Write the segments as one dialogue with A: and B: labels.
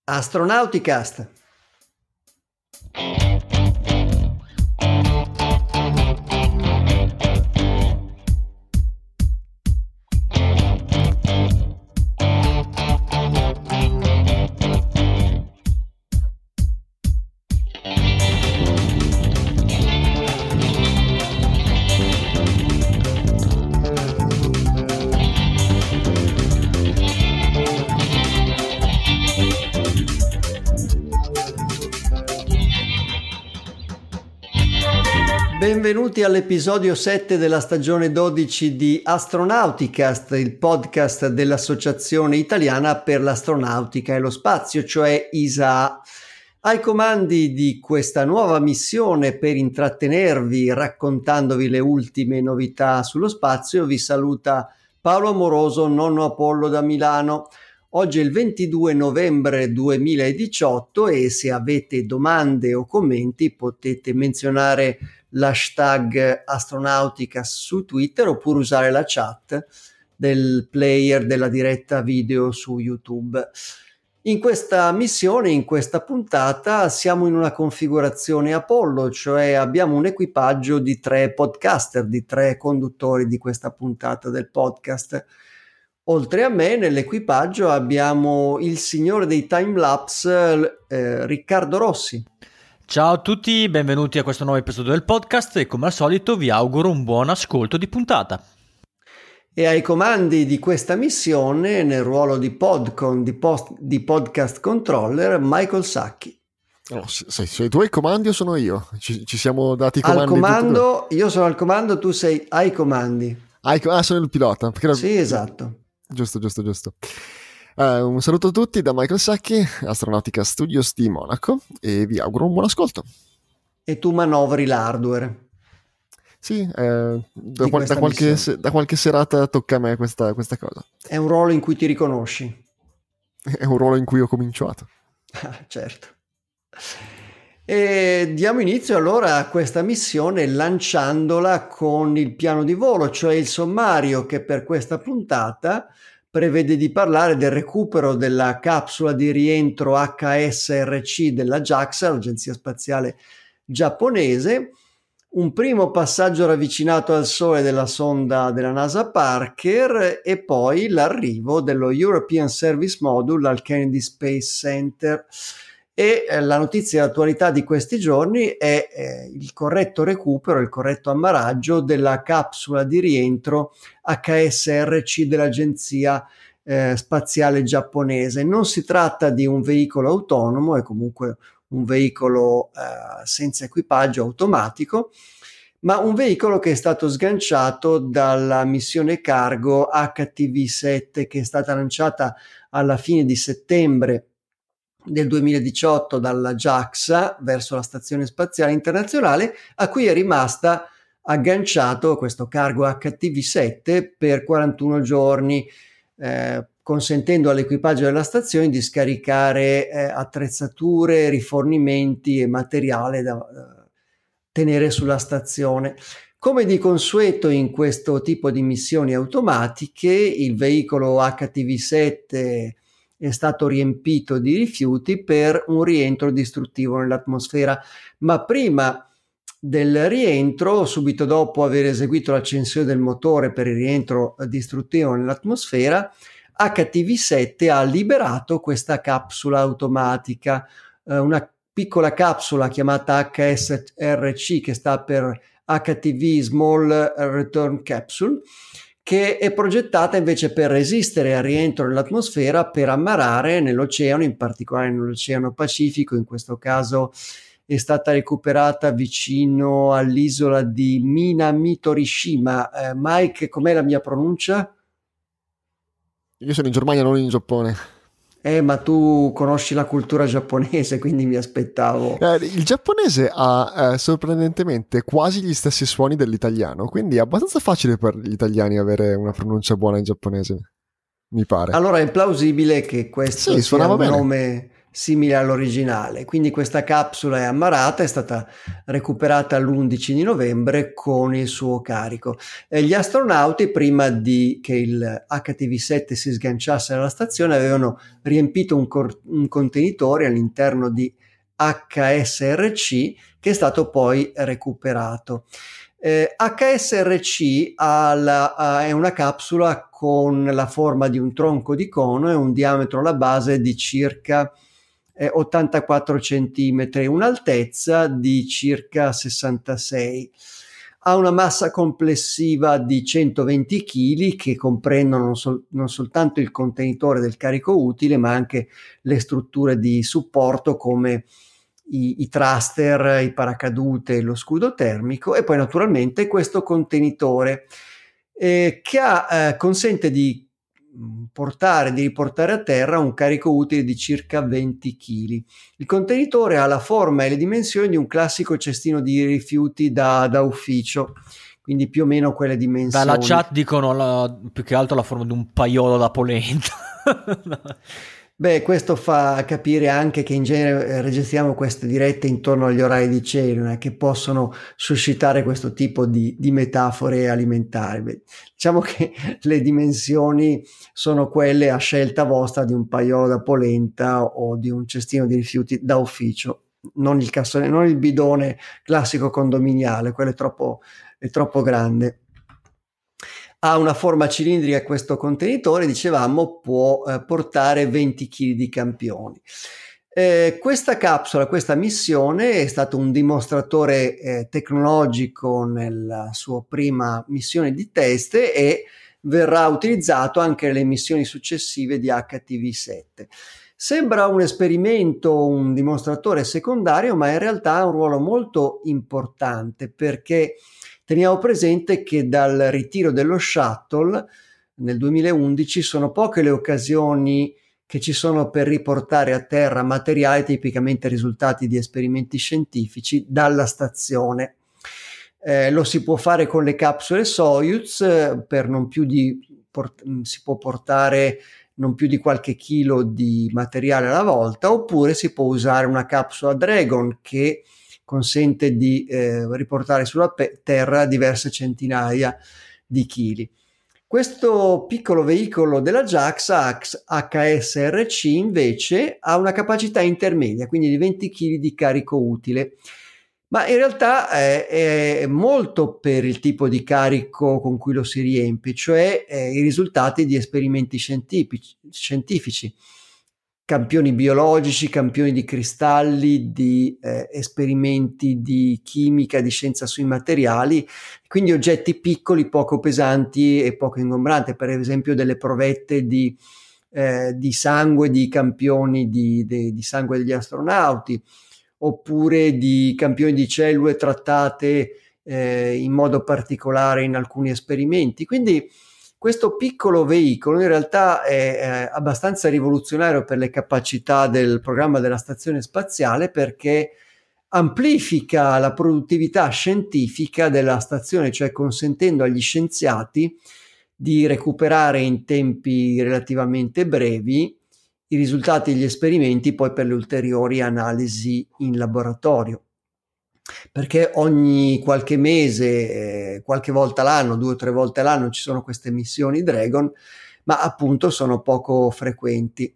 A: Astronauticast. Benvenuti all'episodio 7 della stagione 12 di Astronauticast, il podcast dell'Associazione Italiana per l'Astronautica e lo Spazio, cioè ISAA. Ai comandi di questa nuova missione per intrattenervi raccontandovi le ultime novità sullo spazio vi saluta Paolo Amoroso, nonno Apollo da Milano. Oggi è il 22 novembre 2018 e se avete domande o commenti potete menzionare l'hashtag Astronautica su Twitter oppure usare la chat del player della diretta video su YouTube. In questa missione, in questa puntata, siamo in una configurazione Apollo, cioè abbiamo un equipaggio di 3 podcaster, di 3 conduttori di questa puntata del podcast. Oltre a me, nell'equipaggio abbiamo il signore dei timelapse, Riccardo Rossi.
B: Ciao a tutti, benvenuti a questo nuovo episodio del podcast e come al solito vi auguro un buon ascolto di puntata.
A: E ai comandi di questa missione, nel ruolo di Podcon, di podcast controller, Michael Sacchi.
C: Oh, sei tu ai comandi o sono io? Ci siamo dati i comandi?
A: Al comando, io sono al comando, tu sei ai comandi.
C: Sono il pilota.
A: Sì, esatto.
C: Giusto. Un saluto a tutti da Michael Sacchi, Astronautica Studios di Monaco, e vi auguro un buon ascolto.
A: E tu manovri l'hardware.
C: Sì, da qualche serata tocca a me questa cosa.
A: È un ruolo in cui ti riconosci.
C: È un ruolo in cui ho cominciato.
A: Certo. E diamo inizio allora a questa missione lanciandola con il piano di volo, cioè il sommario che per questa puntata prevede di parlare del recupero della capsula di rientro HSRC della JAXA, l'Agenzia Spaziale Giapponese, un primo passaggio ravvicinato al Sole della sonda della NASA Parker e poi l'arrivo dello European Service Module al Kennedy Space Center. E la notizia di attualità di questi giorni è il corretto recupero, il corretto ammaraggio della capsula di rientro HSRC dell'Agenzia Spaziale Giapponese. Non si tratta di un veicolo autonomo, è comunque un veicolo senza equipaggio automatico, ma un veicolo che è stato sganciato dalla missione cargo HTV-7 che è stata lanciata alla fine di settembre del 2018 dalla JAXA verso la Stazione Spaziale Internazionale, a cui è rimasta agganciato questo cargo HTV-7 per 41 giorni, consentendo all'equipaggio della stazione di scaricare attrezzature, rifornimenti e materiale da tenere sulla stazione. Come di consueto in questo tipo di missioni automatiche, il veicolo HTV-7 è stato riempito di rifiuti per un rientro distruttivo nell'atmosfera, ma prima del rientro, subito dopo aver eseguito l'accensione del motore per il rientro distruttivo nell'atmosfera, HTV-7 ha liberato questa capsula automatica, una piccola capsula chiamata HSRC, che sta per HTV Small Return Capsule, che è progettata invece per resistere al rientro nell'atmosfera, per ammarrare nell'oceano, in particolare nell'Oceano Pacifico. In questo caso è stata recuperata vicino all'isola di Minamitorishima. Mike, com'è la mia pronuncia?
C: Io sono in Germania, non in Giappone.
A: Ma tu conosci la cultura giapponese, quindi mi aspettavo.
C: Il giapponese ha sorprendentemente quasi gli stessi suoni dell'italiano, quindi è abbastanza facile per gli italiani avere una pronuncia buona in giapponese, mi pare.
A: Allora è plausibile che questo sia un nome simile all'originale. Quindi questa capsula è ammarrata, è stata recuperata l'11 di novembre con il suo carico. Gli astronauti, prima che il HTV7 si sganciasse dalla stazione, avevano riempito un contenitore all'interno di HSRC, che è stato poi recuperato. HSRC è una capsula con la forma di un tronco di cono e un diametro alla base di circa 84 cm, un'altezza di circa 66. Ha una massa complessiva di 120 kg che comprendono non soltanto il contenitore del carico utile, ma anche le strutture di supporto come i thruster, i paracadute, lo scudo termico, e poi naturalmente questo contenitore che consente di riportare a terra un carico utile di circa 20 kg. Il contenitore ha la forma e le dimensioni di un classico cestino di rifiuti da ufficio, quindi più o meno quelle dimensioni.
B: Dalla chat dicono più che altro la forma di un paiolo da polenta.
A: Beh, questo fa capire anche che in genere registriamo queste dirette intorno agli orari di cena, che possono suscitare questo tipo di metafore alimentari. Beh, diciamo che le dimensioni sono quelle a scelta vostra di un paiolo da polenta o di un cestino di rifiuti da ufficio, non il bidone classico condominiale, quello è troppo grande. Ha una forma cilindrica questo contenitore, dicevamo, può portare 20 kg di campioni. Questa capsula, questa missione è stato un dimostratore tecnologico nella sua prima missione di test e verrà utilizzato anche nelle missioni successive di HTV7. Sembra un esperimento, un dimostratore secondario, ma in realtà ha un ruolo molto importante, perché teniamo presente che dal ritiro dello shuttle nel 2011 sono poche le occasioni che ci sono per riportare a terra materiali tipicamente risultati di esperimenti scientifici dalla stazione. Lo si può fare con le capsule Soyuz, si può portare non più di qualche chilo di materiale alla volta, oppure si può usare una capsula Dragon che consente di riportare sulla terra diverse centinaia di chili. Questo piccolo veicolo della JAXA HSRC invece ha una capacità intermedia, quindi di 20 kg di carico utile, ma in realtà è molto per il tipo di carico con cui lo si riempie, cioè i risultati di esperimenti scientifici, campioni biologici, campioni di cristalli, di esperimenti di chimica, di scienza sui materiali, quindi oggetti piccoli, poco pesanti e poco ingombranti, per esempio delle provette di sangue di campioni di sangue degli astronauti, oppure di campioni di cellule trattate in modo particolare in alcuni esperimenti. Quindi questo piccolo veicolo in realtà è abbastanza rivoluzionario per le capacità del programma della stazione spaziale, perché amplifica la produttività scientifica della stazione, cioè consentendo agli scienziati di recuperare in tempi relativamente brevi i risultati degli esperimenti poi per le ulteriori analisi in laboratorio. Perché ogni qualche mese, qualche volta l'anno, 2 o 3 volte all'anno ci sono queste missioni Dragon, ma appunto sono poco frequenti.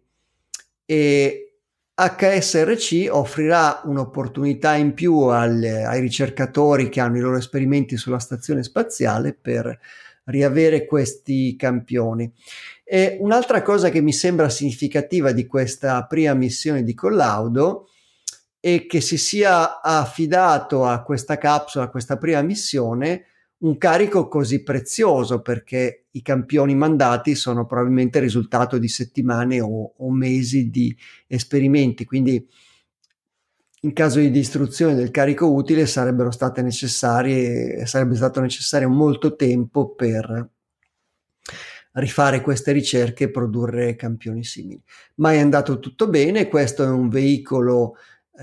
A: E HSRC offrirà un'opportunità in più ai ricercatori che hanno i loro esperimenti sulla stazione spaziale per riavere questi campioni. E un'altra cosa che mi sembra significativa di questa prima missione di collaudo è che si sia affidato a questa capsula, a questa prima missione, un carico così prezioso, perché i campioni mandati sono probabilmente il risultato di settimane o mesi di esperimenti, quindi in caso di distruzione del carico utile sarebbe stato necessario molto tempo per rifare queste ricerche e produrre campioni simili. Ma è andato tutto bene. Questo è un veicolo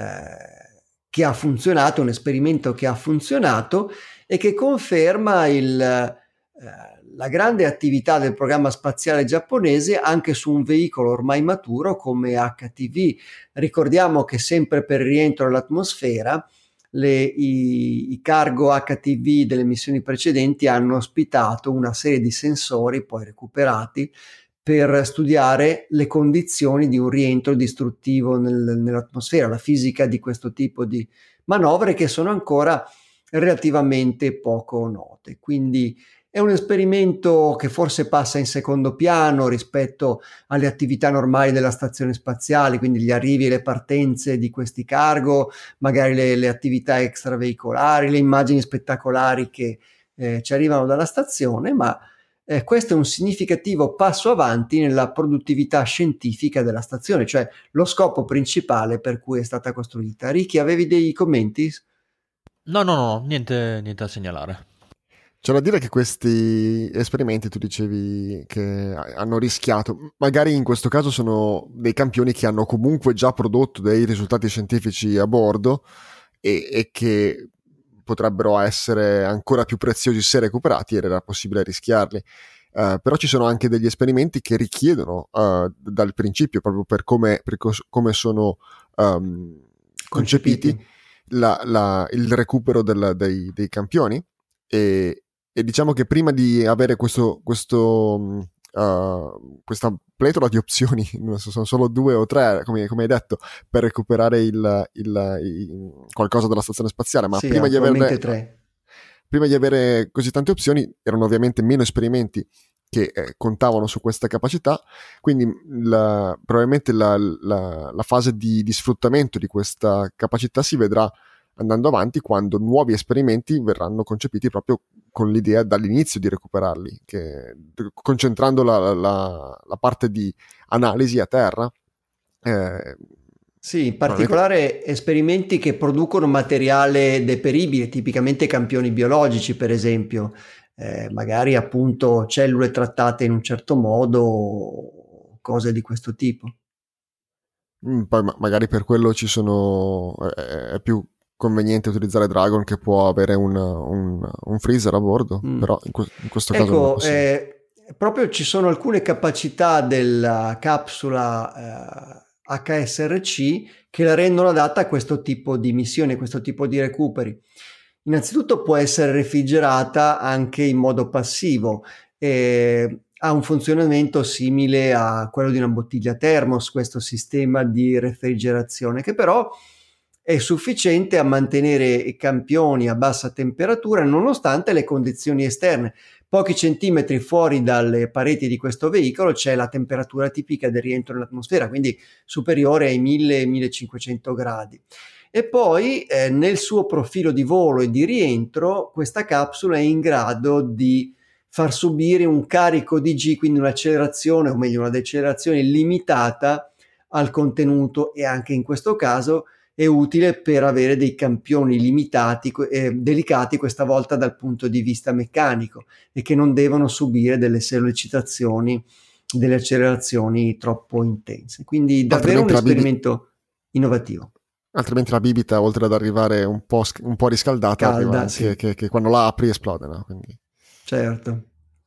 A: che ha funzionato, un esperimento che ha funzionato e che conferma la grande attività del programma spaziale giapponese anche su un veicolo ormai maturo come HTV. Ricordiamo che sempre per il rientro all'atmosfera i cargo HTV delle missioni precedenti hanno ospitato una serie di sensori poi recuperati per studiare le condizioni di un rientro distruttivo nell'atmosfera, la fisica di questo tipo di manovre che sono ancora relativamente poco note. Quindi è un esperimento che forse passa in secondo piano rispetto alle attività normali della stazione spaziale, quindi gli arrivi e le partenze di questi cargo, magari le attività extraveicolari, le immagini spettacolari che ci arrivano dalla stazione, ma questo è un significativo passo avanti nella produttività scientifica della stazione, cioè lo scopo principale per cui è stata costruita. Ricky, avevi dei commenti?
B: No, niente da segnalare.
C: C'è da dire che questi esperimenti, tu dicevi che hanno rischiato, magari in questo caso sono dei campioni che hanno comunque già prodotto dei risultati scientifici a bordo e che potrebbero essere ancora più preziosi se recuperati ed era possibile rischiarli. Però ci sono anche degli esperimenti che richiedono dal principio, proprio per come sono concepiti, il recupero dei campioni e diciamo che prima di avere questa pletora di opzioni, sono solo 2 o 3, come hai detto, per recuperare qualcosa dalla stazione spaziale, ma
A: sì,
C: prima di
A: avere
C: così tante opzioni erano ovviamente meno esperimenti che contavano su questa capacità, quindi probabilmente la fase di sfruttamento di questa capacità si vedrà andando avanti quando nuovi esperimenti verranno concepiti proprio con l'idea dall'inizio di recuperarli, concentrando la parte di analisi a terra.
A: Sì, in particolare esperimenti che producono materiale deperibile, tipicamente campioni biologici, per esempio, magari appunto cellule trattate in un certo modo, cose di questo tipo.
C: Poi magari per quello è più conveniente utilizzare Dragon, che può avere un freezer a bordo, però in questo caso non è possibile.
A: Proprio ci sono alcune capacità della capsula HSRC che la rendono adatta a questo tipo di missioni, a questo tipo di recuperi. Innanzitutto può essere refrigerata anche in modo passivo, ha un funzionamento simile a quello di una bottiglia termos, questo sistema di refrigerazione, che però è sufficiente a mantenere i campioni a bassa temperatura nonostante le condizioni esterne. Pochi centimetri fuori dalle pareti di questo veicolo c'è la temperatura tipica del rientro nell'atmosfera, quindi superiore ai 1000-1500 gradi. E poi nel suo profilo di volo e di rientro questa capsula è in grado di far subire un carico di G, quindi un'accelerazione, o meglio una decelerazione limitata al contenuto, e anche in questo caso è utile per avere dei campioni limitati, delicati questa volta dal punto di vista meccanico, e che non devono subire delle sollecitazioni, delle accelerazioni troppo intense. Quindi davvero un esperimento innovativo.
C: Altrimenti la bibita, oltre ad arrivare un po' riscaldata, arriva anche
A: sì.
C: che quando la apri esplode, no? Quindi...
A: Certo.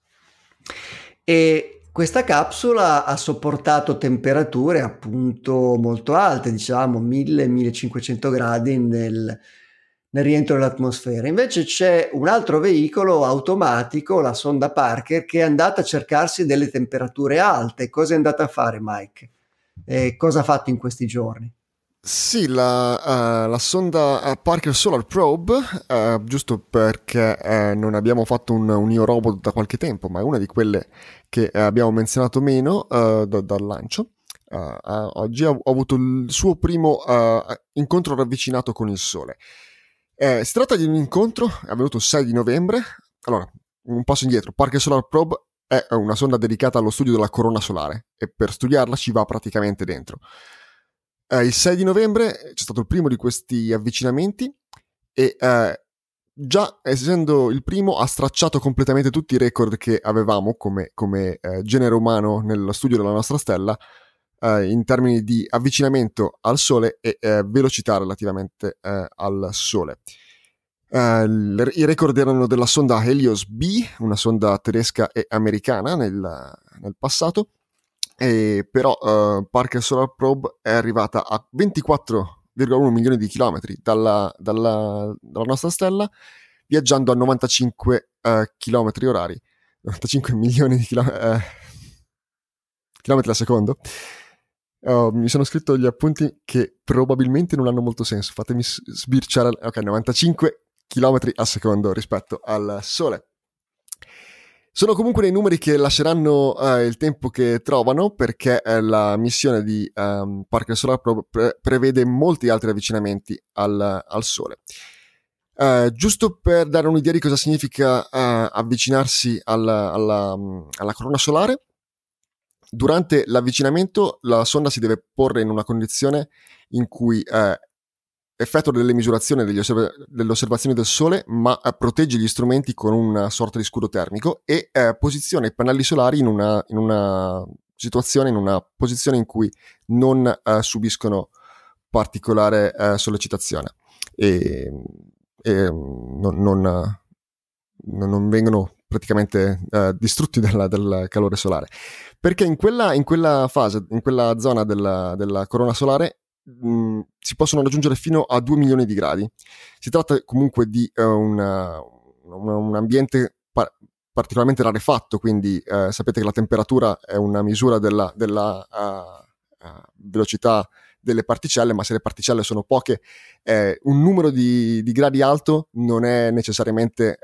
A: E questa capsula ha sopportato temperature appunto molto alte, diciamo 1000-1500 gradi nel rientro dell'atmosfera. Invece c'è un altro veicolo automatico, la sonda Parker, che è andata a cercarsi delle temperature alte. Cosa è andata a fare, Mike? Cosa ha fatto in questi giorni?
C: Sì, la sonda Parker Solar Probe, giusto perché non abbiamo fatto un Io Robot da qualche tempo, ma è una di quelle che abbiamo menzionato meno dal lancio. Oggi ha avuto il suo primo incontro ravvicinato con il Sole. Si tratta di un incontro avvenuto il 6 di novembre. Allora, un passo indietro. Parker Solar Probe è una sonda dedicata allo studio della corona solare e per studiarla ci va praticamente dentro. Il 6 di novembre c'è stato il primo di questi avvicinamenti e già essendo il primo ha stracciato completamente tutti i record che avevamo come genere umano nello studio della nostra stella in termini di avvicinamento al Sole e velocità relativamente al Sole. I record erano della sonda Helios B, una sonda tedesca e americana nel passato, però Parker Solar Probe è arrivata a 24,1 milioni di chilometri dalla nostra stella, viaggiando a 95 chilometri orari, 95 milioni di chilometri al secondo. Mi sono scritto gli appunti che probabilmente non hanno molto senso, fatemi sbirciare. Ok, 95 chilometri al secondo rispetto al Sole. Sono comunque dei numeri che lasceranno il tempo che trovano, perché la missione di Parker Solar Probe prevede molti altri avvicinamenti al Sole. Giusto per dare un'idea di cosa significa avvicinarsi alla corona solare, durante l'avvicinamento la sonda si deve porre in una condizione in cui effettua delle misurazioni delle osservazioni del Sole, ma protegge gli strumenti con una sorta di scudo termico e posiziona i pannelli solari in una posizione in cui non subiscono particolare sollecitazione e non vengono praticamente distrutti dal calore solare, perché in quella fase, in quella zona della corona solare si possono raggiungere fino a 2 milioni di gradi. Si tratta comunque di un ambiente particolarmente rarefatto, quindi sapete che la temperatura è una misura della velocità delle particelle, ma se le particelle sono poche, un numero di gradi alto non è necessariamente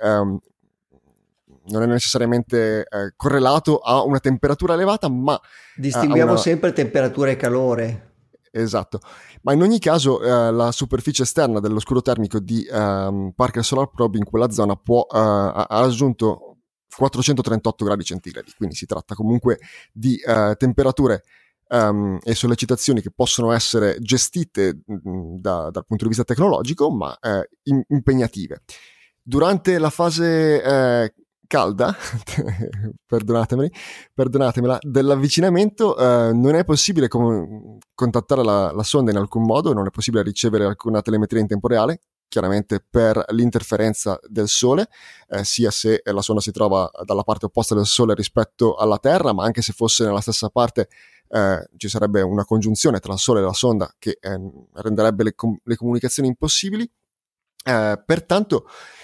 C: correlato a una temperatura elevata, ma
A: distinguiamo sempre temperatura e calore.
C: Esatto, ma in ogni caso la superficie esterna dello scudo termico di Parker Solar Probe in quella zona ha raggiunto 438 gradi centigradi, quindi si tratta comunque di temperature e sollecitazioni che possono essere gestite dal punto di vista tecnologico, ma impegnative. Durante la fase calda, perdonatemela, dell'avvicinamento non è possibile contattare la sonda in alcun modo, non è possibile ricevere alcuna telemetria in tempo reale, chiaramente per l'interferenza del Sole, sia se la sonda si trova dalla parte opposta del Sole rispetto alla Terra, ma anche se fosse nella stessa parte ci sarebbe una congiunzione tra il Sole e la sonda che renderebbe le comunicazioni impossibli. Pertanto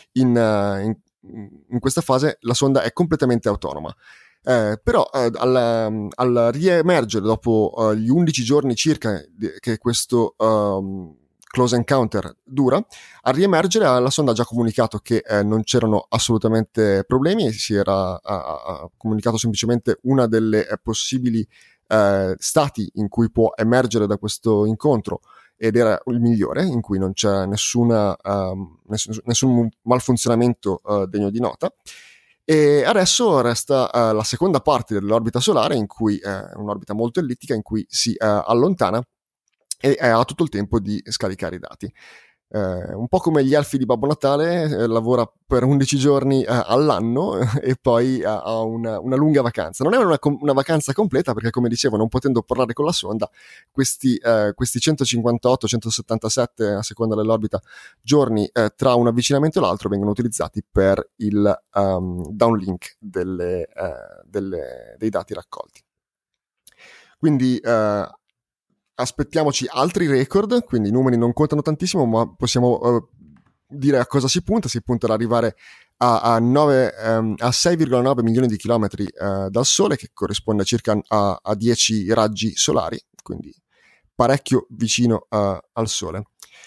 C: in questa fase la sonda è completamente autonoma. Però al riemergere dopo gli 11 giorni circa che questo close encounter dura, al riemergere la sonda ha già comunicato che non c'erano assolutamente problemi, e si era comunicato semplicemente una delle possibili stati in cui può emergere da questo incontro, ed era il migliore, in cui non c'è nessun malfunzionamento degno di nota. E adesso resta la seconda parte dell'orbita solare, in cui è un'orbita molto ellittica, in cui si allontana e ha tutto il tempo di scaricare i dati. Un po' come gli elfi di Babbo Natale, lavora per 11 giorni all'anno e poi ha una lunga vacanza. Non è una vacanza completa, perché, come dicevo, non potendo parlare con la sonda, questi 158-177 a seconda dell'orbita giorni tra un avvicinamento e l'altro vengono utilizzati per il downlink dei dati raccolti. Quindi aspettiamoci altri record, quindi i numeri non contano tantissimo, ma possiamo dire a cosa si punta. Si punta ad arrivare a 6,9 milioni di chilometri dal Sole, che corrisponde circa a 10 raggi solari, quindi parecchio vicino al Sole.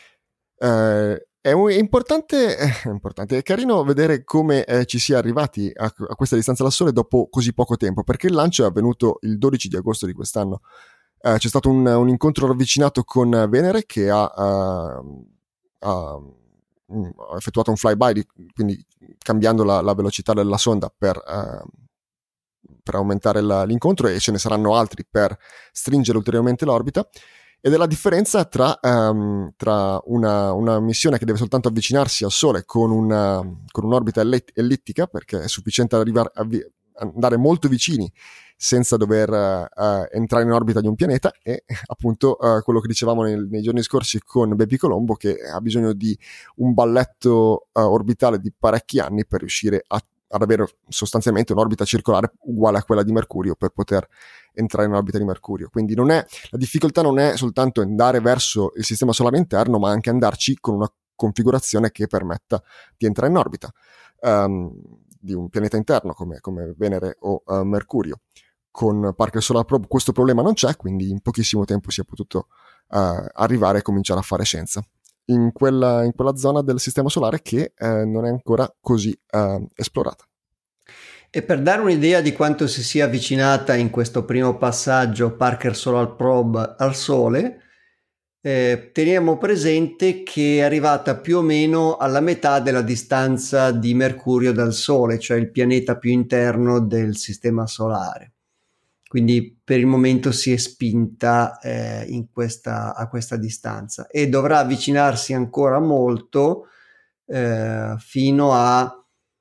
C: È importante, è carino vedere come ci sia arrivati a questa distanza dal Sole dopo così poco tempo, perché il lancio è avvenuto il 12 di agosto di quest'anno. C'è stato un incontro ravvicinato con Venere, che ha effettuato un flyby, quindi cambiando la velocità della sonda per aumentare l'incontro, e ce ne saranno altri per stringere ulteriormente l'orbita. Ed è la differenza tra una missione che deve soltanto avvicinarsi al Sole con un'orbita ellittica, perché è sufficiente andare molto vicini senza dover entrare in orbita di un pianeta, e appunto quello che dicevamo nei giorni scorsi con Bepi Colombo, che ha bisogno di un balletto orbitale di parecchi anni per riuscire ad avere sostanzialmente un'orbita circolare uguale a quella di Mercurio per poter entrare in orbita di Mercurio. Quindi la difficoltà non è soltanto andare verso il sistema solare interno, ma anche andarci con una configurazione che permetta di entrare in orbita di un pianeta interno come Venere o Mercurio. Con Parker Solar Probe questo problema non c'è, quindi in pochissimo tempo si è potuto arrivare e cominciare a fare scienza in quella zona del sistema solare che non è ancora così esplorata.
A: E per dare un'idea di quanto si sia avvicinata in questo primo passaggio Parker Solar Probe al Sole, teniamo presente che è arrivata più o meno alla metà della distanza di Mercurio dal Sole, cioè il pianeta più interno del sistema solare. Quindi per il momento si è spinta a questa distanza e dovrà avvicinarsi ancora molto fino a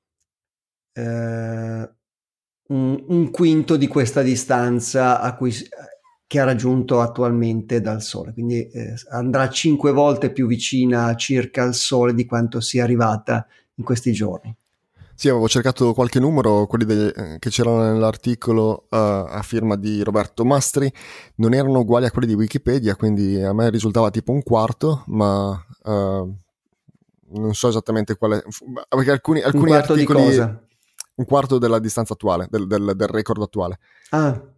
A: un quinto di questa distanza che ha raggiunto attualmente dal Sole. Quindi andrà 5 volte più vicina circa al Sole di quanto sia arrivata in questi giorni.
C: Sì, avevo cercato qualche numero, quelli che c'erano nell'articolo a firma di Roberto Mastri, non erano uguali a quelli di Wikipedia, quindi a me risultava tipo un quarto, ma non so esattamente quale, perché alcuni
A: un quarto
C: articoli...
A: di cosa?
C: Un quarto della distanza attuale, del record attuale.
A: Ah.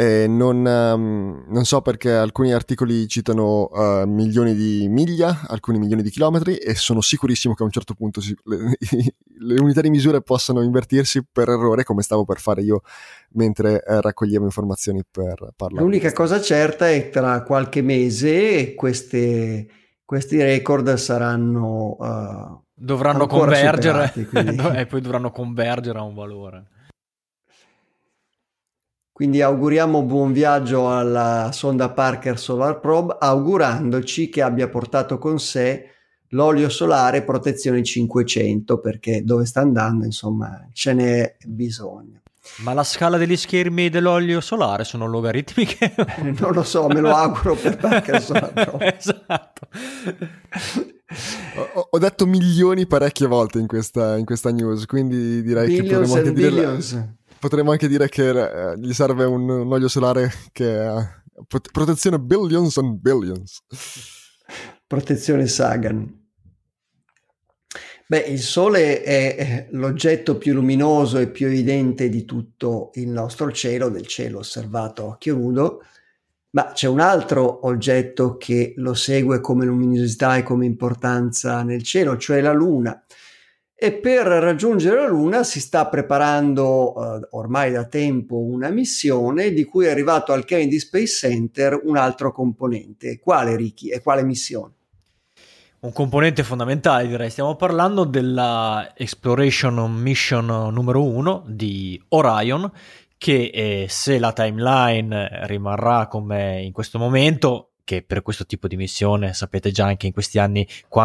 C: Non so perché alcuni articoli citano milioni di miglia, alcuni milioni di chilometri, e sono sicurissimo che a un certo punto le unità di misura possano invertirsi per errore, come stavo per fare io mentre raccoglievo informazioni per parlare.
A: L'unica cosa certa è che tra qualche mese questi record saranno
B: dovranno convergere
A: superati,
B: e poi dovranno convergere a un valore.
A: Quindi auguriamo buon viaggio alla sonda Parker Solar Probe, augurandoci che abbia portato con sé l'olio solare protezione 500, perché dove sta andando, insomma, ce n'è bisogno.
B: Ma la scala degli schermi dell'olio solare sono logaritmiche?
A: Non lo so, me lo auguro per Parker Solar Probe.
B: Esatto.
C: Ho detto milioni parecchie volte in questa news, quindi direi che potremmo anche dire che gli serve un olio solare che ha protezione billions and billions.
A: Protezione Sagan. Beh, il Sole è l'oggetto più luminoso e più evidente di tutto il nostro cielo, del cielo osservato a occhio nudo, ma c'è un altro oggetto che lo segue come luminosità e come importanza nel cielo, cioè la Luna. E per raggiungere la Luna si sta preparando ormai da tempo una missione di cui è arrivato al Kennedy Space Center un altro componente. Quale, Ricky? E quale missione?
B: Un componente fondamentale, direi. Stiamo parlando della Exploration Mission numero 1 di Orion, che se la timeline rimarrà come in questo momento, che per questo tipo di missione sapete già anche in questi anni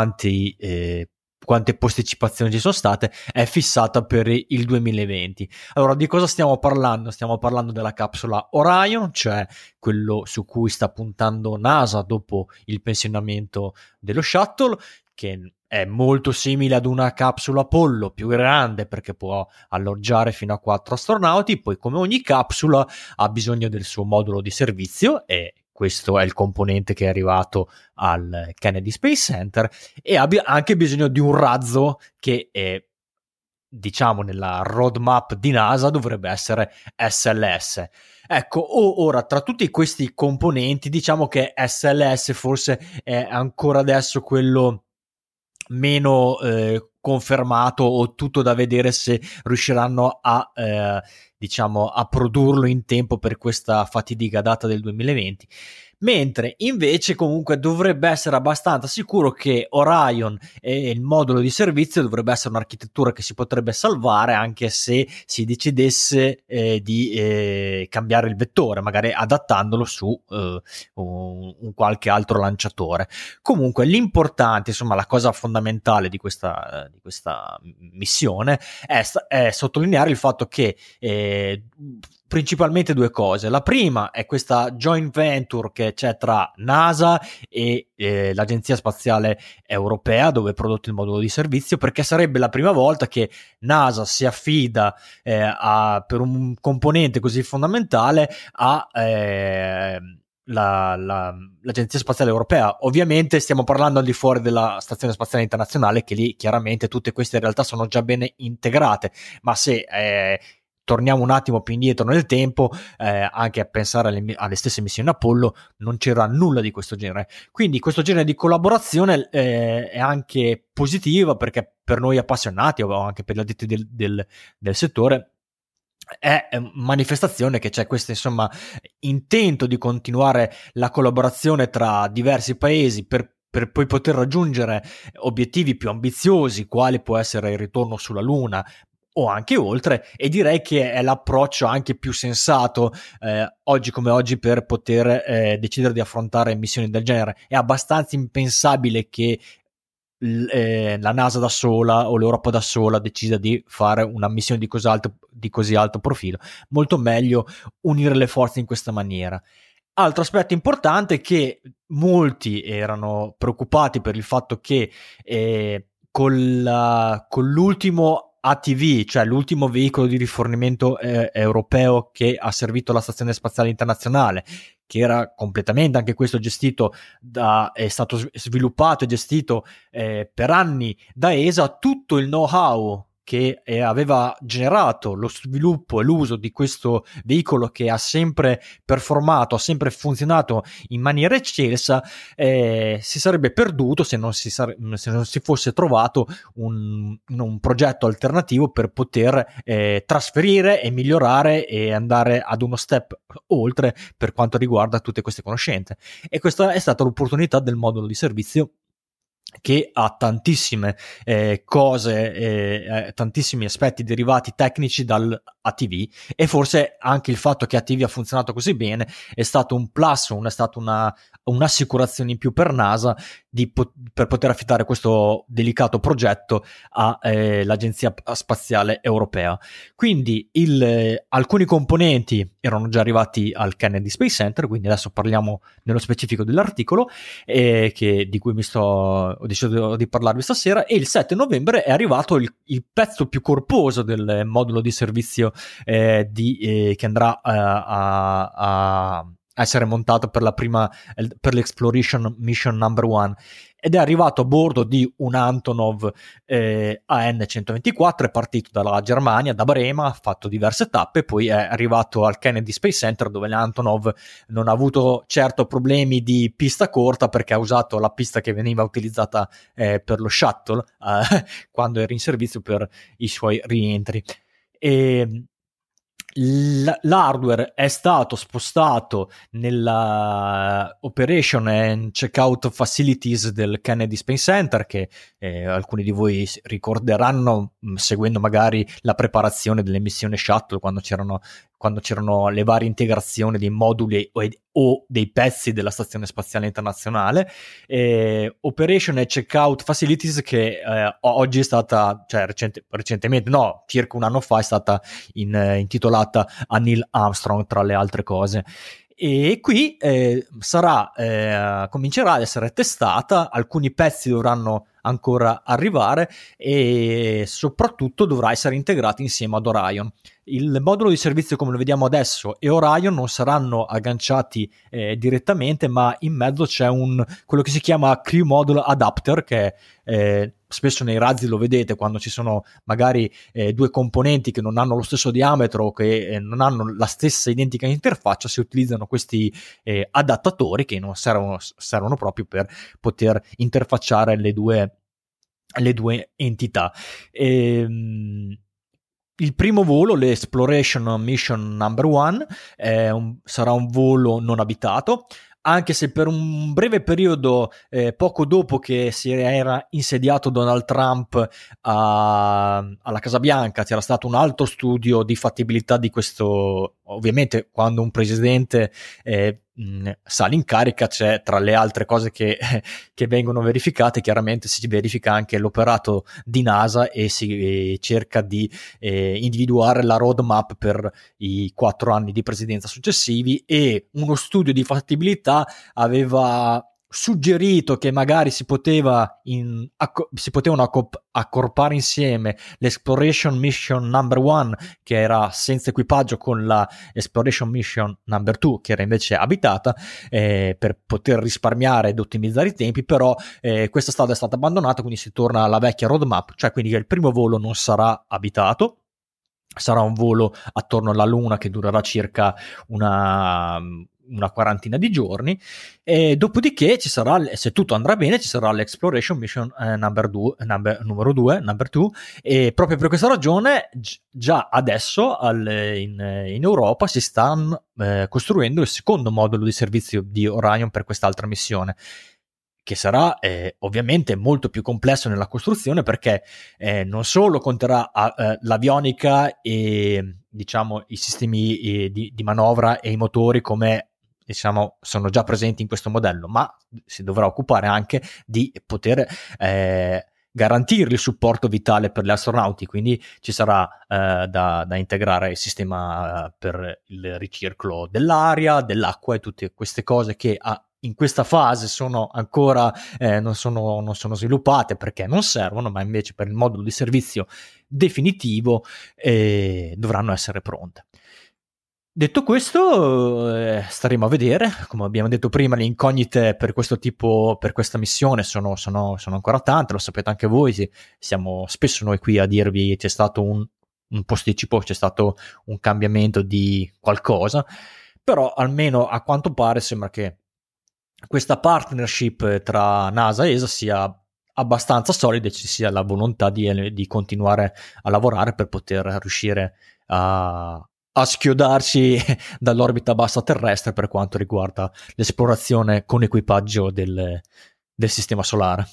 B: quante posticipazioni ci sono state, è fissata per il 2020. Allora, di cosa stiamo parlando? Stiamo parlando della capsula Orion, cioè quello su cui sta puntando NASA dopo il pensionamento dello shuttle, che è molto simile ad una capsula Apollo, più grande perché può alloggiare fino a 4 astronauti. Poi, come ogni capsula, ha bisogno del suo modulo di servizio, e questo è il componente che è arrivato al Kennedy Space Center, e abbia anche bisogno di un razzo che diciamo nella roadmap di NASA dovrebbe essere SLS. Ecco, ora tra tutti questi componenti diciamo che SLS forse è ancora adesso quello meno confermato, o tutto da vedere se riusciranno a produrlo in tempo per questa fatidica data del 2020, mentre invece comunque dovrebbe essere abbastanza sicuro che Orion e il modulo di servizio dovrebbe essere un'architettura che si potrebbe salvare anche se si decidesse di cambiare il vettore, magari adattandolo su un qualche altro lanciatore. Comunque l'importante, insomma la cosa fondamentale di questa missione è sottolineare il fatto che principalmente due cose. La prima è questa joint venture che c'è tra NASA e l'Agenzia Spaziale Europea, dove è prodotto il modulo di servizio, perché sarebbe la prima volta che NASA si affida per un componente così fondamentale l'Agenzia Spaziale Europea. Ovviamente stiamo parlando al di fuori della Stazione Spaziale Internazionale, che lì chiaramente tutte queste realtà sono già bene integrate, ma se torniamo un attimo più indietro nel tempo, anche a pensare alle stesse missioni Apollo, non c'era nulla di questo genere. Quindi questo genere di collaborazione è anche positiva, perché per noi appassionati o anche per gli addetti del settore è manifestazione che c'è questo, insomma, intento di continuare la collaborazione tra diversi paesi per poi poter raggiungere obiettivi più ambiziosi, quale può essere il ritorno sulla Luna o anche oltre, e direi che è l'approccio anche più sensato oggi come oggi per poter decidere di affrontare missioni del genere. È abbastanza impensabile che la NASA da sola o l'Europa da sola decida di fare una missione di così alto profilo. Molto meglio unire le forze in questa maniera. Altro aspetto importante è che molti erano preoccupati per il fatto che con l'ultimo ATV, cioè l'ultimo veicolo di rifornimento europeo che ha servito la Stazione Spaziale Internazionale, che era completamente anche questo gestito è stato sviluppato e gestito per anni da ESA, tutto il know-how che aveva generato lo sviluppo e l'uso di questo veicolo, che ha sempre performato, ha sempre funzionato in maniera eccelsa, si sarebbe perduto se non si fosse trovato un progetto alternativo per poter trasferire e migliorare e andare ad uno step oltre per quanto riguarda tutte queste conoscenze. E questa è stata l'opportunità del modulo di servizio, che ha tantissime cose, tantissimi aspetti derivati tecnici dal ATV, e forse anche il fatto che ATV ha funzionato così bene è stato un plus, è stata un'assicurazione in più per NASA per poter affidare questo delicato progetto all'Agenzia Spaziale Europea. Quindi alcuni componenti erano già arrivati al Kennedy Space Center, quindi adesso parliamo nello specifico dell'articolo di cui ho deciso di parlarvi stasera, e il 7 novembre è arrivato il pezzo più corposo del modulo di servizio che andrà a essere montato per l'Exploration Mission Number 1, ed è arrivato a bordo di un Antonov AN-124, è partito dalla Germania, da Brema, ha fatto diverse tappe, poi è arrivato al Kennedy Space Center, dove l'Antonov non ha avuto certo problemi di pista corta, perché ha usato la pista che veniva utilizzata per lo shuttle quando era in servizio per i suoi rientri. L'hardware è stato spostato nella Operation and Checkout Facilities del Kennedy Space Center, che alcuni di voi ricorderanno seguendo magari la preparazione delle missioni shuttle, quando c'erano le varie integrazioni dei moduli o dei pezzi della Stazione Spaziale Internazionale. Operation and Checkout Facilities, che oggi è stata, cioè recentemente, no, circa un anno fa, è stata intitolata a Neil Armstrong, tra le altre cose. E qui comincerà ad essere testata, alcuni pezzi dovranno ancora arrivare e soprattutto dovrà essere integrato insieme ad Orion. Il modulo di servizio, come lo vediamo adesso, e Orion non saranno agganciati direttamente, ma in mezzo c'è quello che si chiama Crew Module Adapter, che spesso nei razzi lo vedete quando ci sono magari due componenti che non hanno lo stesso diametro o che non hanno la stessa identica interfaccia. Si utilizzano questi adattatori che non servono proprio per poter interfacciare le due entità. Il primo volo, l'Exploration Mission Number 1, sarà un volo non abitato, anche se per un breve periodo, poco dopo che si era insediato Donald Trump alla Casa Bianca, c'era stato un altro studio di fattibilità di questo ovviamente quando un presidente sale in carica, c'è tra le altre cose che vengono verificate, chiaramente si verifica anche l'operato di NASA e si cerca di individuare la roadmap per i 4 anni di presidenza successivi, e uno studio di fattibilità aveva suggerito che magari si potevano accorpare insieme l'Exploration Mission Number 1, che era senza equipaggio, con la Exploration Mission Number 2, che era invece abitata, per poter risparmiare ed ottimizzare i tempi. Però questa strada è stata abbandonata, quindi si torna alla vecchia roadmap, cioè quindi che il primo volo non sarà abitato, sarà un volo attorno alla Luna che durerà circa una quarantina di giorni, e dopodiché ci sarà, se tutto andrà bene, ci sarà l'Exploration Mission numero 2, e proprio per questa ragione già adesso in Europa si sta costruendo il secondo modulo di servizio di Orion per quest'altra missione, che sarà ovviamente molto più complesso nella costruzione, perché non solo conterrà l'avionica e, diciamo, i sistemi di manovra e i motori, come diciamo sono già presenti in questo modello, ma si dovrà occupare anche di poter garantire il supporto vitale per gli astronauti, quindi ci sarà da integrare il sistema per il ricircolo dell'aria, dell'acqua e tutte queste cose che in questa fase sono ancora non sono sviluppate perché non servono, ma invece per il modulo di servizio definitivo dovranno essere pronte. Detto questo, staremo a vedere. Come abbiamo detto prima, le incognite per questa missione sono ancora tante, lo sapete anche voi, siamo spesso noi qui a dirvi c'è stato un posticipo, c'è stato un cambiamento di qualcosa, però almeno a quanto pare sembra che questa partnership tra NASA e ESA sia abbastanza solida e ci sia la volontà di continuare a lavorare per poter riuscire a schiodarci dall'orbita bassa terrestre per quanto riguarda l'esplorazione con equipaggio del sistema solare.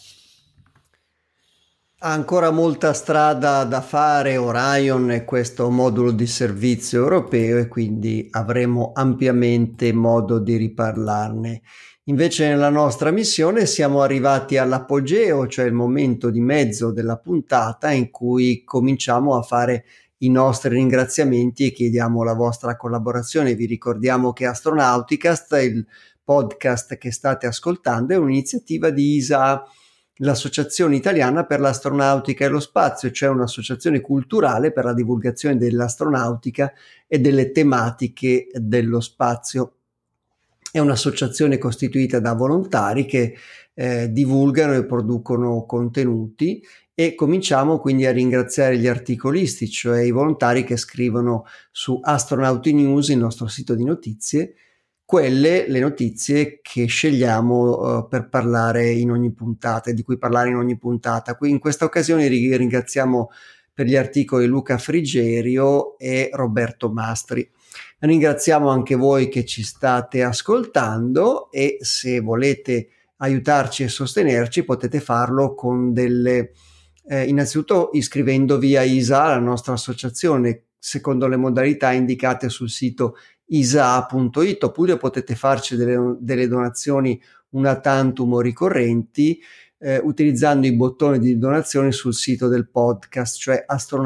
A: Ha ancora molta strada da fare Orion e questo modulo di servizio europeo, e quindi avremo ampiamente modo di riparlarne. Invece nella nostra missione siamo arrivati all'apogeo, cioè il momento di mezzo della puntata in cui cominciamo a fare i nostri ringraziamenti e chiediamo la vostra collaborazione. Vi ricordiamo che Astronauticast, il podcast che state ascoltando, è un'iniziativa di ISA, l'Associazione Italiana per l'Astronautica e lo Spazio, cioè un'associazione culturale per la divulgazione dell'astronautica e delle tematiche dello spazio. È un'associazione costituita da volontari che divulgano e producono contenuti, e cominciamo quindi a ringraziare gli articolisti, cioè i volontari che scrivono su Astronauti News, il nostro sito di notizie, le notizie che scegliamo per parlare in ogni puntata, di cui parlare in ogni puntata. Qui in questa occasione ringraziamo per gli articoli Luca Frigerio e Roberto Mastri. Ringraziamo anche voi che ci state ascoltando, e se volete aiutarci e sostenerci potete farlo con innanzitutto iscrivendovi a ISA, la nostra associazione, secondo le modalità indicate sul sito isa.it, oppure potete farci delle donazioni una tantum o ricorrenti utilizzando i bottoni di donazione sul sito del podcast, cioè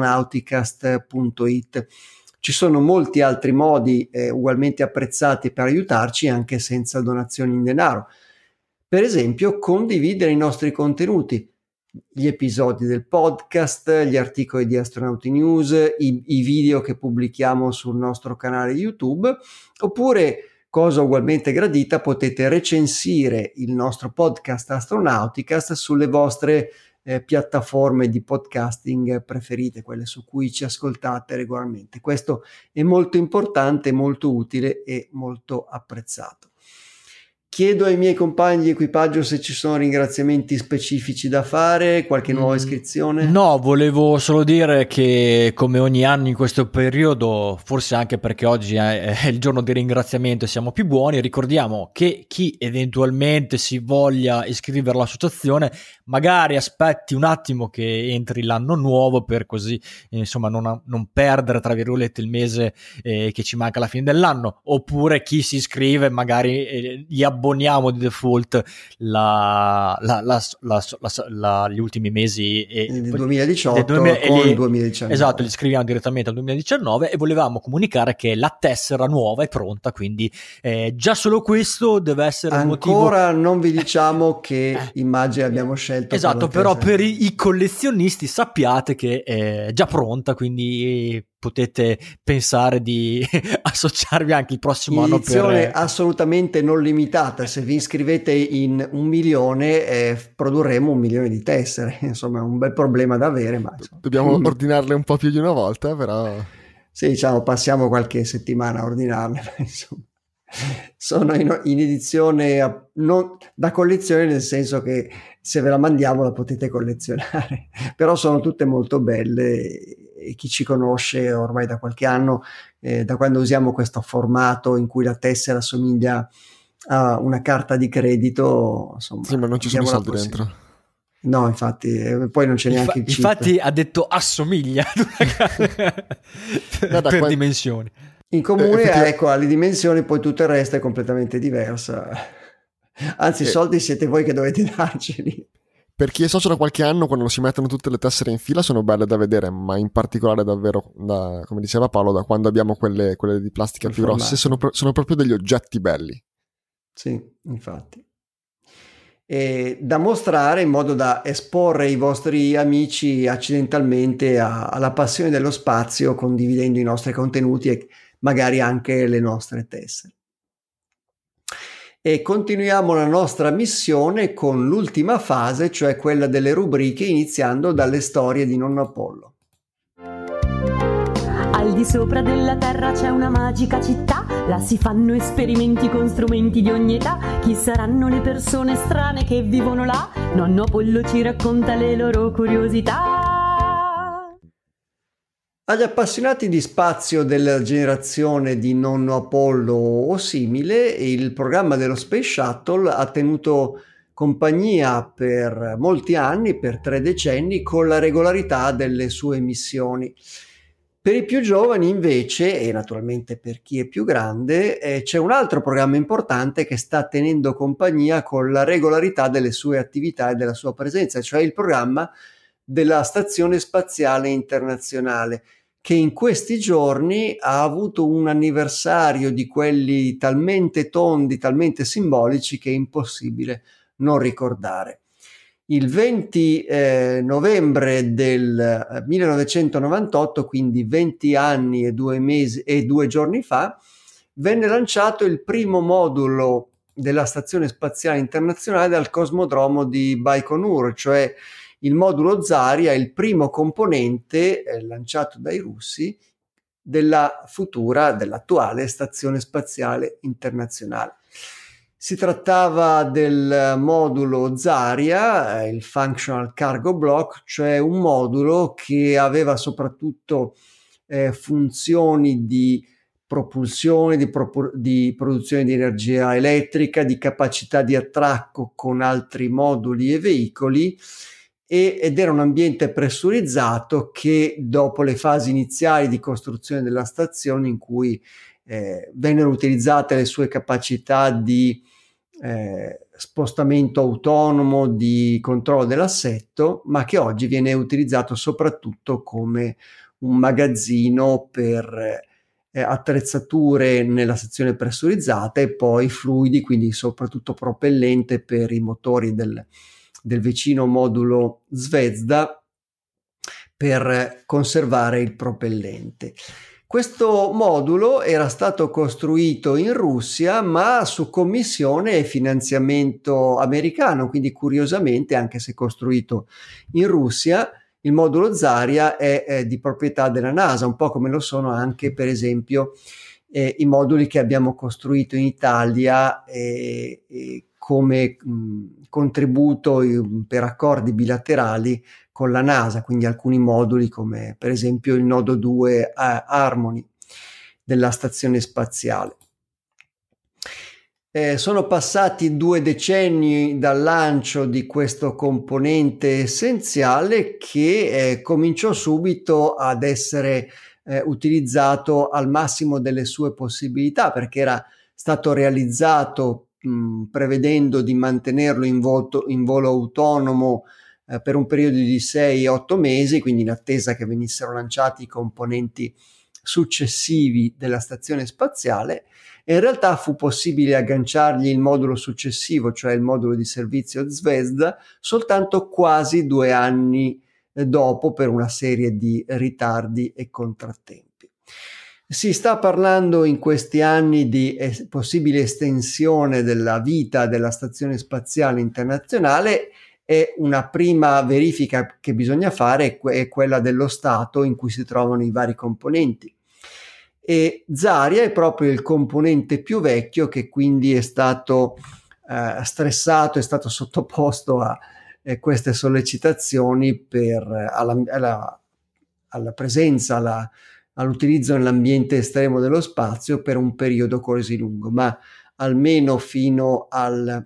A: astronauticast.it. Ci sono molti altri modi ugualmente apprezzati per aiutarci anche senza donazioni in denaro. Per esempio, condividere i nostri contenuti, gli episodi del podcast, gli articoli di Astronauti News, i video che pubblichiamo sul nostro canale YouTube, oppure, cosa ugualmente gradita, potete recensire il nostro podcast Astronauticast sulle vostre piattaforme di podcasting preferite, quelle su cui ci ascoltate regolarmente. Questo è molto importante, molto utile e molto apprezzato. Chiedo ai miei compagni di equipaggio se ci sono ringraziamenti specifici da fare, qualche nuova iscrizione?
B: No, volevo solo dire che come ogni anno in questo periodo, forse anche perché oggi è il giorno di ringraziamento e siamo più buoni, ricordiamo che chi eventualmente si voglia iscrivere all'associazione magari aspetti un attimo che entri l'anno nuovo per così insomma non perdere tra virgolette il mese che ci manca alla fine dell'anno, oppure chi si iscrive magari gli abboniamo di default gli ultimi mesi
A: del 2018 con il 2019.
B: Esatto, li scriviamo direttamente al 2019 e volevamo comunicare che la tessera nuova è pronta, quindi già solo questo deve essere un motivo.
A: Ancora non vi diciamo che immagine abbiamo scelto.
B: Esatto, però per i collezionisti sappiate che è già pronta, quindi potete pensare di associarvi anche il prossimo anno.
A: Edizione assolutamente non limitata, se vi iscrivete in 1 milione produrremo 1 milione di tessere, insomma è un bel problema da avere, ma
C: dobbiamo ordinarle un po' più di una volta, però
A: sì, diciamo passiamo qualche settimana a ordinarle, insomma. Sono in edizione non da collezione, nel senso che se ve la mandiamo la potete collezionare, però sono tutte molto belle e chi ci conosce ormai da qualche anno, da quando usiamo questo formato in cui la tessera assomiglia a una carta di credito, insomma,
C: sì, ma non ci sono soldi dentro.
A: No, infatti, poi non c'è neanche il chip.
B: Infatti ha detto assomiglia per dimensioni.
A: In comune ecco, alle dimensioni, poi tutto il resto è completamente diverso. Anzi, i soldi siete voi che dovete darceli.
C: Per chi è socio da qualche anno, quando si mettono tutte le tessere in fila sono belle da vedere, ma in particolare davvero, come diceva Paolo, da quando abbiamo quelle di plastica più grosse, sono proprio degli oggetti belli.
A: Sì, infatti. E da mostrare in modo da esporre i vostri amici accidentalmente alla passione dello spazio, condividendo i nostri contenuti e magari anche le nostre tessere. E continuiamo la nostra missione con l'ultima fase, cioè quella delle rubriche, iniziando dalle storie di Nonno Apollo.
D: Al di sopra della terra c'è una magica città, là si fanno esperimenti con strumenti di ogni età. Chi saranno le persone strane che vivono là? Nonno Apollo ci racconta le loro curiosità.
A: Agli appassionati di spazio della generazione di Nonno Apollo o simile, il programma dello Space Shuttle ha tenuto compagnia per molti anni, per 3 decenni, con la regolarità delle sue missioni. Per i più giovani invece, e naturalmente per chi è più grande, c'è un altro programma importante che sta tenendo compagnia con la regolarità delle sue attività e della sua presenza, cioè il programma della Stazione Spaziale Internazionale, che in questi giorni ha avuto un anniversario di quelli talmente tondi, talmente simbolici che è impossibile non ricordare. Il 20 novembre del 1998, quindi 20 anni e 2 mesi e 2 giorni fa, venne lanciato il primo modulo della Stazione Spaziale Internazionale dal cosmodromo di Baikonur, cioè il modulo Zarya è il primo componente lanciato dai russi dell'attuale Stazione Spaziale Internazionale. Si trattava del modulo Zarya, il Functional Cargo Block, cioè un modulo che aveva soprattutto funzioni di propulsione, di produzione di energia elettrica, di capacità di attracco con altri moduli e veicoli, ed era un ambiente pressurizzato che dopo le fasi iniziali di costruzione della stazione, in cui vennero utilizzate le sue capacità di spostamento autonomo, di controllo dell'assetto, ma che oggi viene utilizzato soprattutto come un magazzino per attrezzature nella sezione pressurizzata e poi fluidi, quindi soprattutto propellente per i motori del vicino modulo Zvezda per conservare il propellente. Questo modulo era stato costruito in Russia, ma su commissione e finanziamento americano, quindi curiosamente, anche se costruito in Russia, il modulo Zarya è di proprietà della NASA, un po' come lo sono anche per esempio i moduli che abbiamo costruito in Italia come contributo per accordi bilaterali con la NASA, quindi alcuni moduli come per esempio il nodo 2 Harmony della stazione spaziale. Sono passati 2 decenni dal lancio di questo componente essenziale che cominciò subito ad essere utilizzato al massimo delle sue possibilità, perché era stato realizzato prevedendo di mantenerlo in volo autonomo per un periodo di 6-8 mesi, quindi in attesa che venissero lanciati i componenti successivi della stazione spaziale. E in realtà fu possibile agganciargli il modulo successivo, cioè il modulo di servizio Zvezda, soltanto quasi 2 anni dopo, per una serie di ritardi e contrattempi. Si sta parlando in questi anni di possibile estensione della vita della Stazione Spaziale Internazionale, e una prima verifica che bisogna fare è quella dello stato in cui si trovano i vari componenti. E Zarya è proprio il componente più vecchio, che quindi è stato stressato, è stato sottoposto a queste sollecitazioni alla presenza, all'utilizzo nell'ambiente estremo dello spazio per un periodo così lungo, ma almeno fino al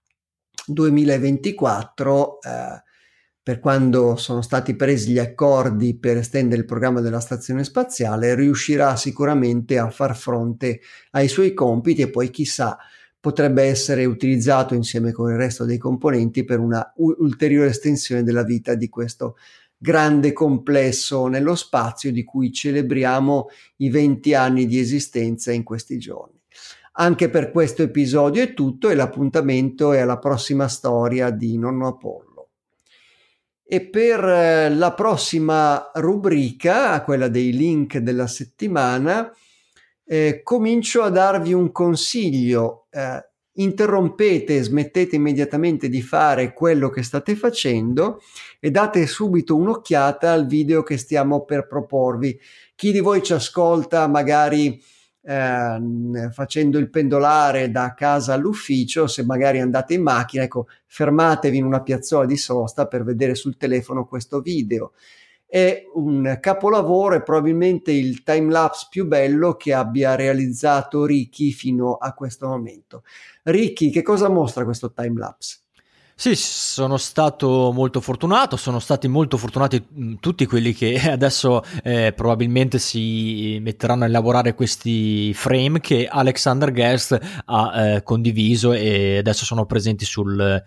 A: 2024, per quando sono stati presi gli accordi per estendere il programma della stazione spaziale, riuscirà sicuramente a far fronte ai suoi compiti, e poi chissà potrebbe essere utilizzato insieme con il resto dei componenti per una ulteriore estensione della vita di questo grande complesso nello spazio, di cui celebriamo i 20 anni di esistenza in questi giorni. Anche per questo episodio è tutto, e l'appuntamento è alla prossima storia di Nonno Apollo. E per la prossima rubrica, quella dei link della settimana, comincio a darvi un consiglio. Interrompete, smettete immediatamente di fare quello che state facendo e date subito un'occhiata al video che stiamo per proporvi. Chi di voi ci ascolta magari facendo il pendolare da casa all'ufficio, se magari andate in macchina, ecco, fermatevi in una piazzola di sosta per vedere sul telefono questo video. È un capolavoro, è probabilmente il timelapse più bello che abbia realizzato Ricky fino a questo momento. Ricky, che cosa mostra questo timelapse?
B: Sì, sono stato molto fortunato, sono stati molto fortunati tutti quelli che adesso probabilmente si metteranno a elaborare questi frame che Alexander Gerst ha condiviso, e adesso sono presenti sul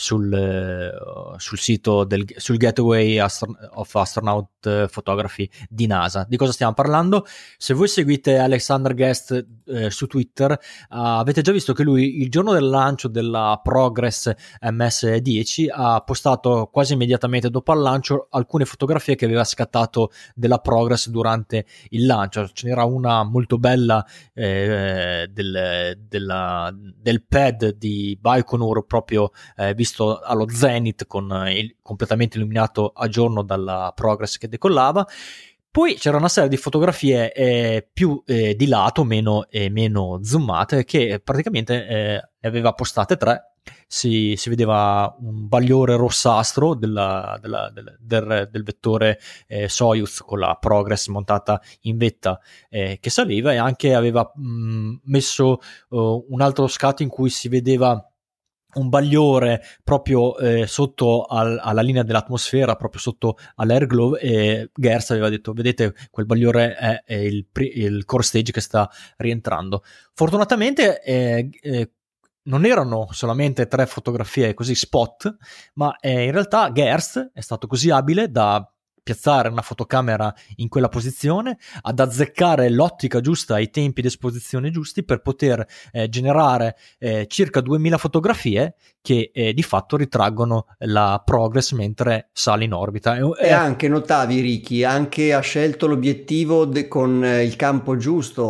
B: sito sul Gateway of Astronaut Photography di NASA. Di cosa stiamo parlando? Se voi seguite Alexander Gerst su Twitter, avete già visto che lui il giorno del lancio della Progress MS-10 ha postato quasi immediatamente dopo il lancio alcune fotografie che aveva scattato della Progress durante il lancio. Ce n'era una molto bella del pad di Baikonur, proprio visto allo zenith, con completamente illuminato a giorno dalla Progress che decollava. Poi c'era una serie di fotografie più di lato, meno zoomate, che praticamente ne aveva postate 3. Si vedeva un bagliore rossastro del vettore Soyuz con la Progress montata in vetta che saliva, e anche aveva messo un altro scatto in cui si vedeva un bagliore proprio sotto alla linea dell'atmosfera, proprio sotto all'airglow, e Gerst aveva detto: vedete, quel bagliore è il core stage che sta rientrando. Fortunatamente non erano solamente 3 fotografie così spot, ma in realtà Gerst è stato così abile da piazzare una fotocamera in quella posizione, ad azzeccare l'ottica giusta, i tempi di esposizione giusti per poter generare circa 2000 fotografie che di fatto ritraggono la Progress mentre sale in orbita.
A: E anche notavi, Ricky, anche ha scelto l'obiettivo con il campo giusto.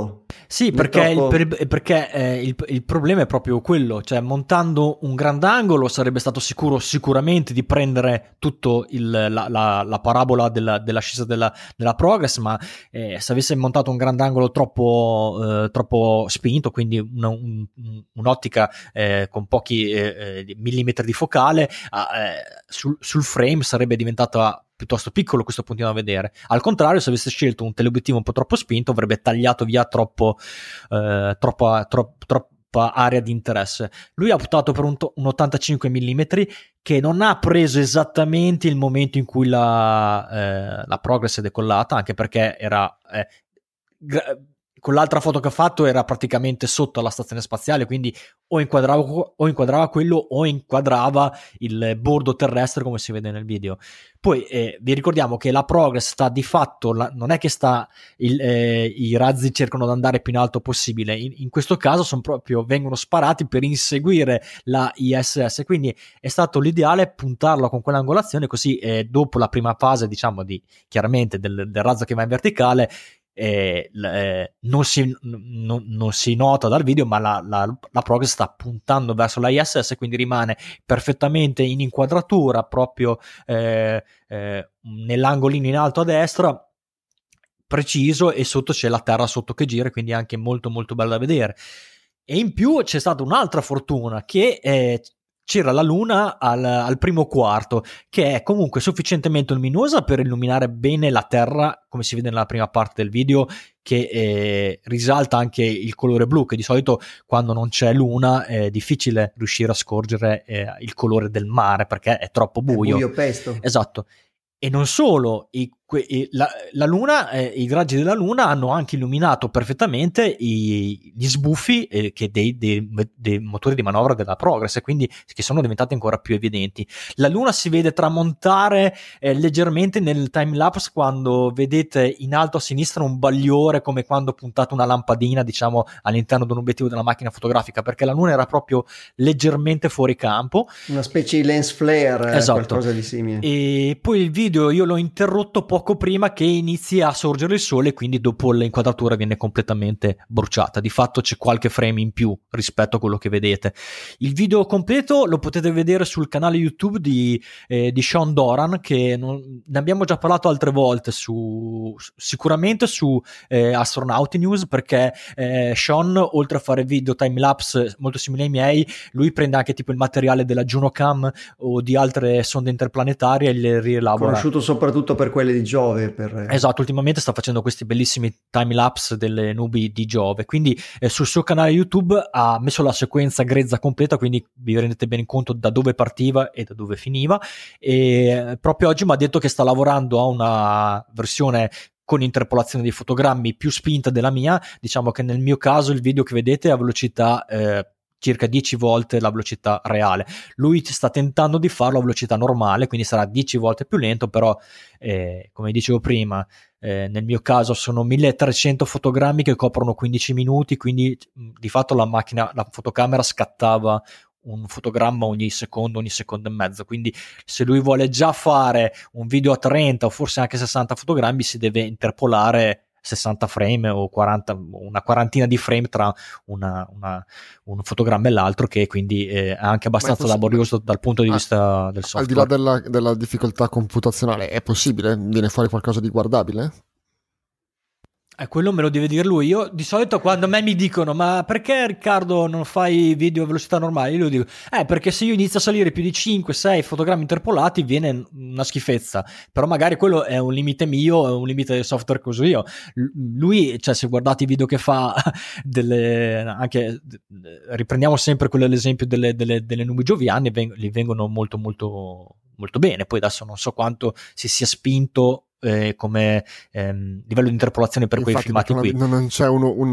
B: Sì, perché, il problema è proprio quello, cioè montando un grandangolo sarebbe stato sicuramente di prendere tutto la parabola dell'ascesa della Progress, ma se avesse montato un grandangolo troppo spinto, quindi un'ottica con pochi millimetri di focale, sul frame sarebbe diventata piuttosto piccolo questo puntino a vedere. Al contrario, se avesse scelto un teleobiettivo un po' troppo spinto, avrebbe tagliato via troppa area di interesse. Lui ha optato per un 85 mm che non ha preso esattamente il momento in cui la Progress è decollata, anche perché era con l'altra foto che ha fatto era praticamente sotto la stazione spaziale, quindi o inquadrava quello o inquadrava il bordo terrestre come si vede nel video. Poi vi ricordiamo che la Progress sta di fatto, non è che i razzi cercano di andare più in alto possibile, in questo caso vengono sparati per inseguire la ISS, quindi è stato l'ideale puntarlo con quell'angolazione, così dopo la prima fase, diciamo, chiaramente del razzo che va in verticale, non si nota dal video, ma la Progress sta puntando verso la ISS, quindi rimane perfettamente in inquadratura proprio nell'angolino in alto a destra, preciso, e sotto c'è la terra sotto che gira, quindi è anche molto molto bello da vedere. E in più c'è stata un'altra fortuna, che c'era la luna al primo quarto, che è comunque sufficientemente luminosa per illuminare bene la terra, come si vede nella prima parte del video, che risalta anche il colore blu, che di solito quando non c'è luna è difficile riuscire a scorgere il colore del mare, perché è troppo buio.
A: È buio pesto.
B: Esatto. E non solo, la luna, i raggi della luna hanno anche illuminato perfettamente gli sbuffi dei motori di manovra della Progress, quindi che sono diventati ancora più evidenti. La luna si vede tramontare leggermente nel timelapse, quando vedete in alto a sinistra un bagliore, come quando puntate una lampadina, diciamo, all'interno di un obiettivo della macchina fotografica, perché la luna era proprio leggermente fuori campo,
A: una specie di lens flare,
B: esatto.
A: Qualcosa di simile.
B: E poi il video io l'ho interrotto poco prima che inizi a sorgere il sole, quindi dopo l'inquadratura viene completamente bruciata. Di fatto c'è qualche frame in più rispetto a quello che vedete. Il video completo lo potete vedere sul canale YouTube di Sean Doran, che ne abbiamo già parlato altre volte sicuramente su Astronauti News, perché Sean, oltre a fare video timelapse molto simili ai miei, lui prende anche tipo il materiale della Juno Cam o di altre sonde interplanetarie e le rielabora.
A: Conosciuto soprattutto per quelle di Giove.
B: Esatto, ultimamente sta facendo questi bellissimi timelapse delle nubi di Giove, quindi sul suo canale YouTube ha messo la sequenza grezza completa, quindi vi rendete bene conto da dove partiva e da dove finiva, e proprio oggi mi ha detto che sta lavorando a una versione con interpolazione di fotogrammi più spinta della mia. Diciamo che nel mio caso il video che vedete è a velocità circa 10 volte la velocità reale. Lui sta tentando di farlo a velocità normale, quindi sarà 10 volte più lento, però come dicevo prima, nel mio caso sono 1300 fotogrammi che coprono 15 minuti, quindi di fatto la fotocamera scattava un fotogramma ogni secondo e mezzo, quindi se lui vuole già fare un video a 30 o forse anche 60 fotogrammi, si deve interpolare 60 frame o 40, una quarantina di frame tra un fotogramma e l'altro, che quindi è anche abbastanza laborioso dal punto di vista del software.
C: Al di là della difficoltà computazionale, è possibile? Viene fuori qualcosa di guardabile?
B: Quello me lo deve dire lui. Io di solito quando a me mi dicono ma perché Riccardo non fai video a velocità normale, io dico perché se io inizio a salire più di 5-6 fotogrammi interpolati viene una schifezza, però magari quello è un limite mio, è un limite del software che uso io. Lui, cioè, se guardate i video che fa anche riprendiamo sempre quello l'esempio delle nubi gioviane, gli vengono molto molto molto bene. Poi adesso non so quanto si sia spinto come livello di interpolazione per quei filmati qui.
C: Non c'è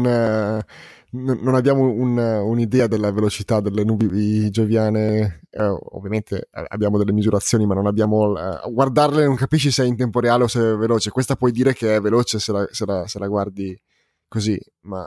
C: non abbiamo un'idea della velocità delle nubi gioviane, ovviamente abbiamo delle misurazioni, ma non abbiamo guardarle, non capisci se è in tempo reale o se è veloce. Questa puoi dire che è veloce se la guardi così, ma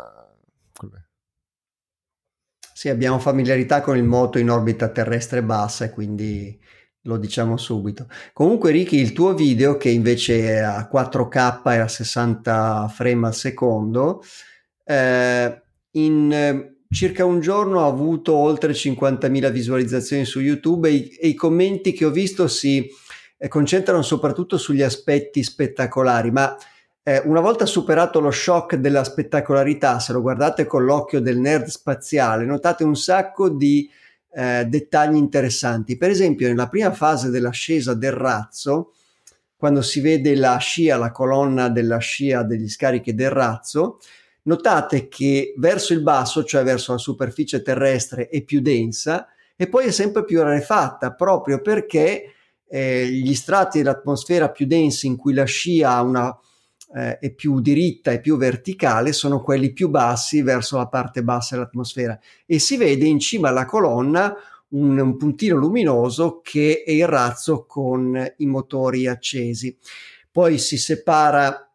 A: sì, abbiamo familiarità con il moto in orbita terrestre bassa e quindi lo diciamo subito. Comunque Ricky, il tuo video, che invece è a 4K e a 60 frame al secondo, in circa un giorno ha avuto oltre 50.000 visualizzazioni su YouTube e i commenti che ho visto si concentrano soprattutto sugli aspetti spettacolari, ma una volta superato lo shock della spettacolarità, se lo guardate con l'occhio del nerd spaziale, notate un sacco di dettagli interessanti. Per esempio, nella prima fase dell'ascesa del razzo, quando si vede la scia, la colonna della scia degli scarichi del razzo, notate che verso il basso, cioè verso la superficie terrestre, è più densa e poi è sempre più rarefatta, proprio perché gli strati dell'atmosfera più densi, in cui la scia ha una è più diritta e più verticale, sono quelli più bassi verso la parte bassa dell'atmosfera, e si vede in cima alla colonna un puntino luminoso che è il razzo con i motori accesi. Poi si separa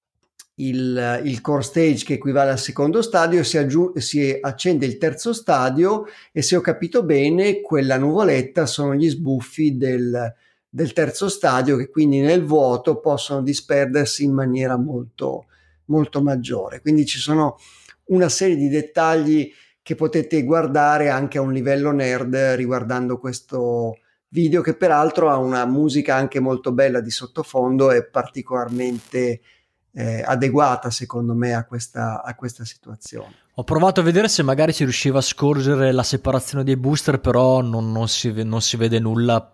A: il core stage, che equivale al secondo stadio, si accende il terzo stadio e, se ho capito bene, quella nuvoletta sono gli sbuffi del terzo stadio, che quindi nel vuoto possono disperdersi in maniera molto, molto maggiore. Quindi ci sono una serie di dettagli che potete guardare anche a un livello nerd riguardando questo video, che peraltro ha una musica anche molto bella di sottofondo e particolarmente adeguata, secondo me, a questa situazione.
B: Ho provato a vedere se magari si riusciva a scorgere la separazione dei booster, però non si vede nulla.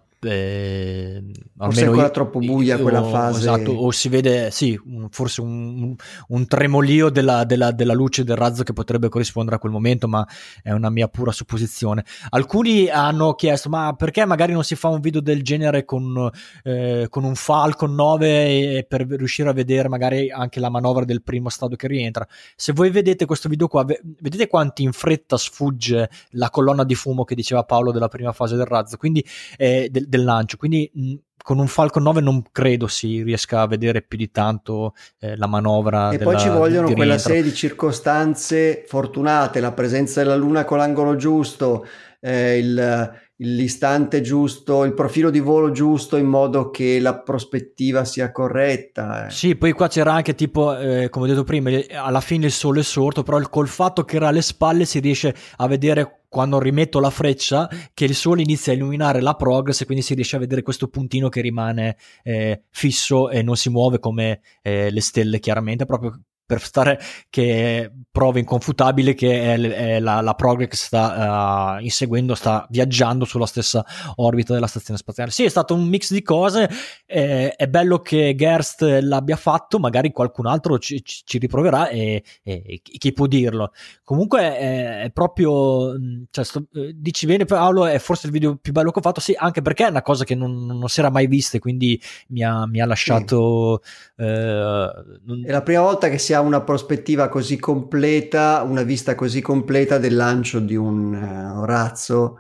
A: Forse è ancora troppo buia quella fase.
B: Esatto, o si vede forse un tremolio della luce del razzo che potrebbe corrispondere a quel momento, ma è una mia pura supposizione. Alcuni hanno chiesto: ma perché magari non si fa un video del genere con un Falcon 9 per riuscire a vedere magari anche la manovra del primo stadio che rientra? Se voi vedete questo video qua, vedete quanti in fretta sfugge la colonna di fumo che diceva Paolo della prima fase del razzo, quindi del lancio, quindi con un Falcon 9 non credo si riesca a vedere più di tanto la manovra.
A: E poi ci vogliono quella serie di circostanze fortunate, la presenza della luna con l'angolo giusto, l'istante giusto, il profilo di volo giusto, in modo che la prospettiva sia corretta.
B: Sì, poi qua c'era anche tipo, come ho detto prima, alla fine il sole è sorto, però col fatto che era alle spalle si riesce a vedere, quando rimetto la freccia, che il sole inizia a illuminare la progress, e quindi si riesce a vedere questo puntino che rimane fisso e non si muove come le stelle, chiaramente, proprio per stare che prova inconfutabile che la progress che sta inseguendo, sta viaggiando sulla stessa orbita della stazione spaziale. Sì, è stato un mix di cose, è bello che Gerst l'abbia fatto, magari qualcun altro ci riproverà e chi può dirlo. Comunque è proprio, cioè, dici bene Paolo, è forse il video più bello che ho fatto, sì, anche perché è una cosa che non si era mai vista, quindi mi ha lasciato
A: è la prima volta che si ha una prospettiva così completa, una vista così completa del lancio di un razzo,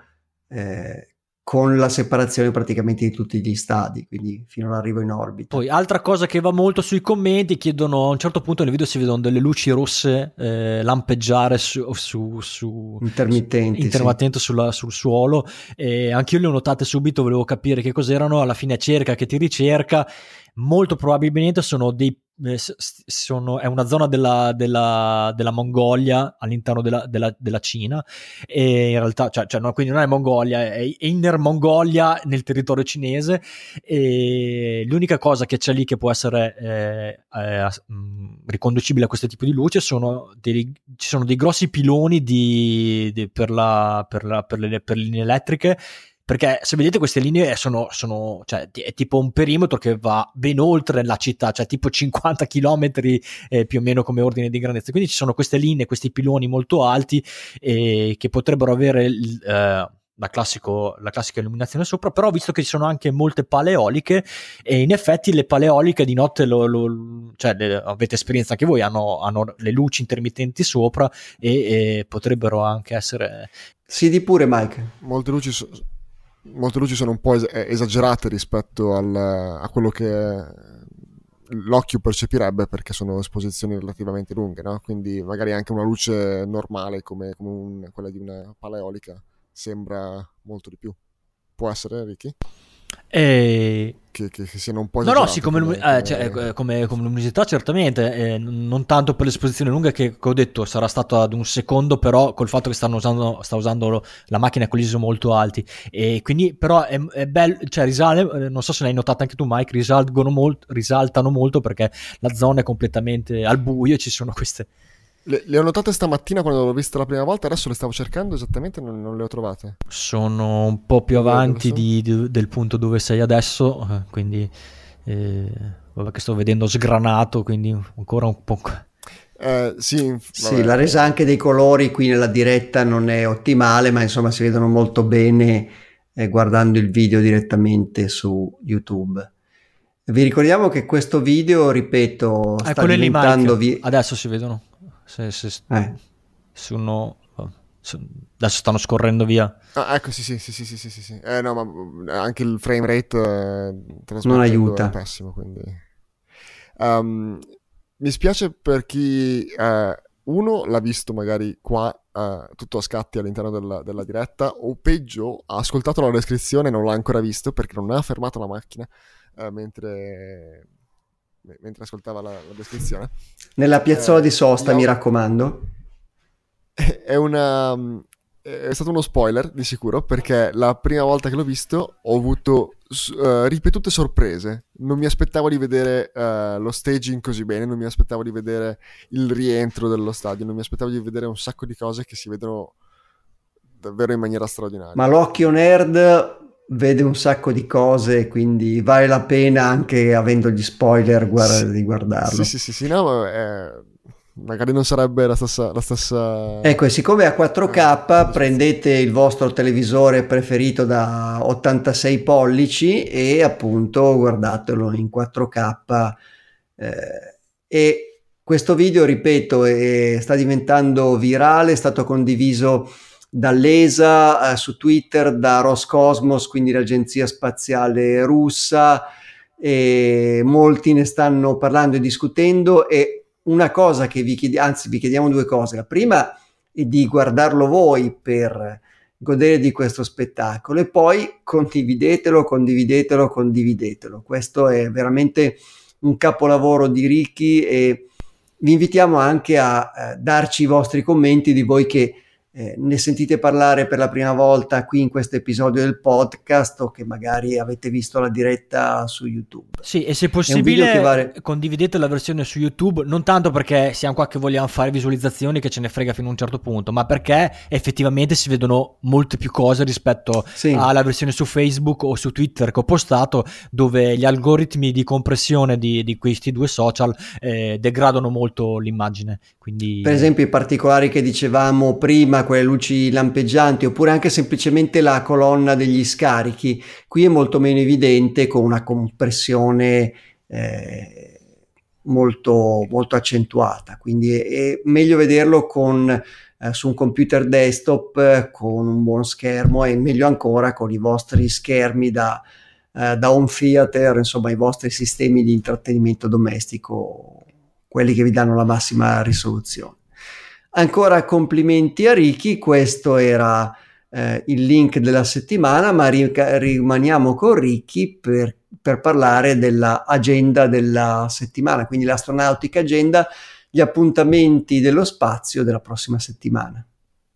A: con la separazione praticamente di tutti gli stadi, quindi fino all'arrivo in orbita.
B: Poi altra cosa che va molto sui commenti, chiedono, a un certo punto nel video si vedono delle luci rosse lampeggiare su
A: intermittenti
B: sul suolo, e anche io le ho notate subito, volevo capire che cos'erano. Alla fine cerca che ti ricerca, molto probabilmente è una zona della Mongolia all'interno della Cina, e in realtà quindi non è Mongolia, è Inner Mongolia nel territorio cinese, e l'unica cosa che c'è lì che può essere riconducibile a questo tipo di luce ci sono dei grossi piloni per le linee elettriche, perché se vedete queste linee sono cioè, è tipo un perimetro che va ben oltre la città, cioè tipo 50 chilometri più o meno come ordine di grandezza. Quindi ci sono queste linee, questi piloni molto alti che potrebbero avere la classica illuminazione sopra, però ho visto che ci sono anche molte pale eoliche, e in effetti le pale eoliche di notte avete esperienza anche voi, hanno le luci intermittenti sopra, e potrebbero anche essere...
A: Sì, di pure Mike.
C: Molte luci sono un po' esagerate rispetto a quello che l'occhio percepirebbe, perché sono esposizioni relativamente lunghe, no? Quindi magari anche una luce normale come quella di una pala eolica sembra molto di più. Può essere, Ricky? che siano un po'
B: No,
C: esagerate
B: sì, come luminosità certamente, non tanto per l'esposizione lunga che ho detto sarà stato ad un secondo, però col fatto che sta usando la macchina con l'ISO molto alti, e quindi però è bello, cioè risale, non so se l'hai notato anche tu Mike, risaltano molto perché la zona è completamente al buio e ci sono queste...
C: Le ho notate stamattina quando l'ho vista la prima volta, adesso le stavo cercando esattamente, non le ho trovate.
B: Sono un po' più avanti del punto dove sei adesso, quindi vabbè, che sto vedendo sgranato, quindi ancora un po'...
A: Sì, la resa anche dei colori qui nella diretta non è ottimale, ma insomma si vedono molto bene guardando il video direttamente su YouTube. Vi ricordiamo che questo video, ripeto, sta diventando...
B: Adesso si vedono. Adesso stanno scorrendo via.
C: Ecco, sì. No, ma anche il frame rate
A: non aiuta.
C: È pessimo, quindi... mi spiace per chi uno l'ha visto magari qua tutto a scatti all'interno della diretta, o peggio ha ascoltato la descrizione e non l'ha ancora visto perché non ha fermato la macchina mentre ascoltava la descrizione.
A: Nella piazzola di sosta, mi raccomando.
C: È stato uno spoiler di sicuro, perché la prima volta che l'ho visto ho avuto ripetute sorprese. Non mi aspettavo di vedere lo staging così bene, non mi aspettavo di vedere il rientro dello stadio, non mi aspettavo di vedere un sacco di cose che si vedono davvero in maniera straordinaria.
A: Ma l'occhio nerd vede un sacco di cose, quindi vale la pena, anche avendo gli spoiler, di guardarlo.
C: Sì, no, magari non sarebbe la stessa...
A: Ecco, e siccome è a 4K, prendete il vostro televisore preferito da 86 pollici e appunto guardatelo in 4K. E questo video, ripeto, sta diventando virale, è stato condiviso dall'ESA su Twitter, da Roscosmos, quindi l'agenzia spaziale russa, e molti ne stanno parlando e discutendo. E una cosa che vi chiediamo due cose. La prima è di guardarlo voi per godere di questo spettacolo, e poi condividetelo. Questo è veramente un capolavoro di Ricky, e vi invitiamo anche a darci i vostri commenti, di voi che ne sentite parlare per la prima volta qui in questo episodio del podcast, o che magari avete visto la diretta su YouTube.
B: Sì, e se possibile condividete la versione su YouTube, non tanto perché siamo qua che vogliamo fare visualizzazioni, che ce ne frega fino a un certo punto, ma perché effettivamente si vedono molte più cose rispetto alla versione su Facebook o su Twitter che ho postato, dove gli algoritmi di compressione di questi due social degradano molto l'immagine. Quindi...
A: Per esempio i particolari che dicevamo prima, quelle luci lampeggianti, oppure anche semplicemente la colonna degli scarichi, qui è molto meno evidente, con una compressione molto, molto accentuata, quindi è meglio vederlo su un computer desktop con un buon schermo, e meglio ancora con i vostri schermi da home theater, insomma i vostri sistemi di intrattenimento domestico, quelli che vi danno la massima risoluzione. Ancora complimenti a Ricky, questo era il link della settimana, ma rimaniamo con Ricky per parlare della agenda della settimana, quindi l'Astronautica Agenda, gli appuntamenti dello spazio della prossima settimana.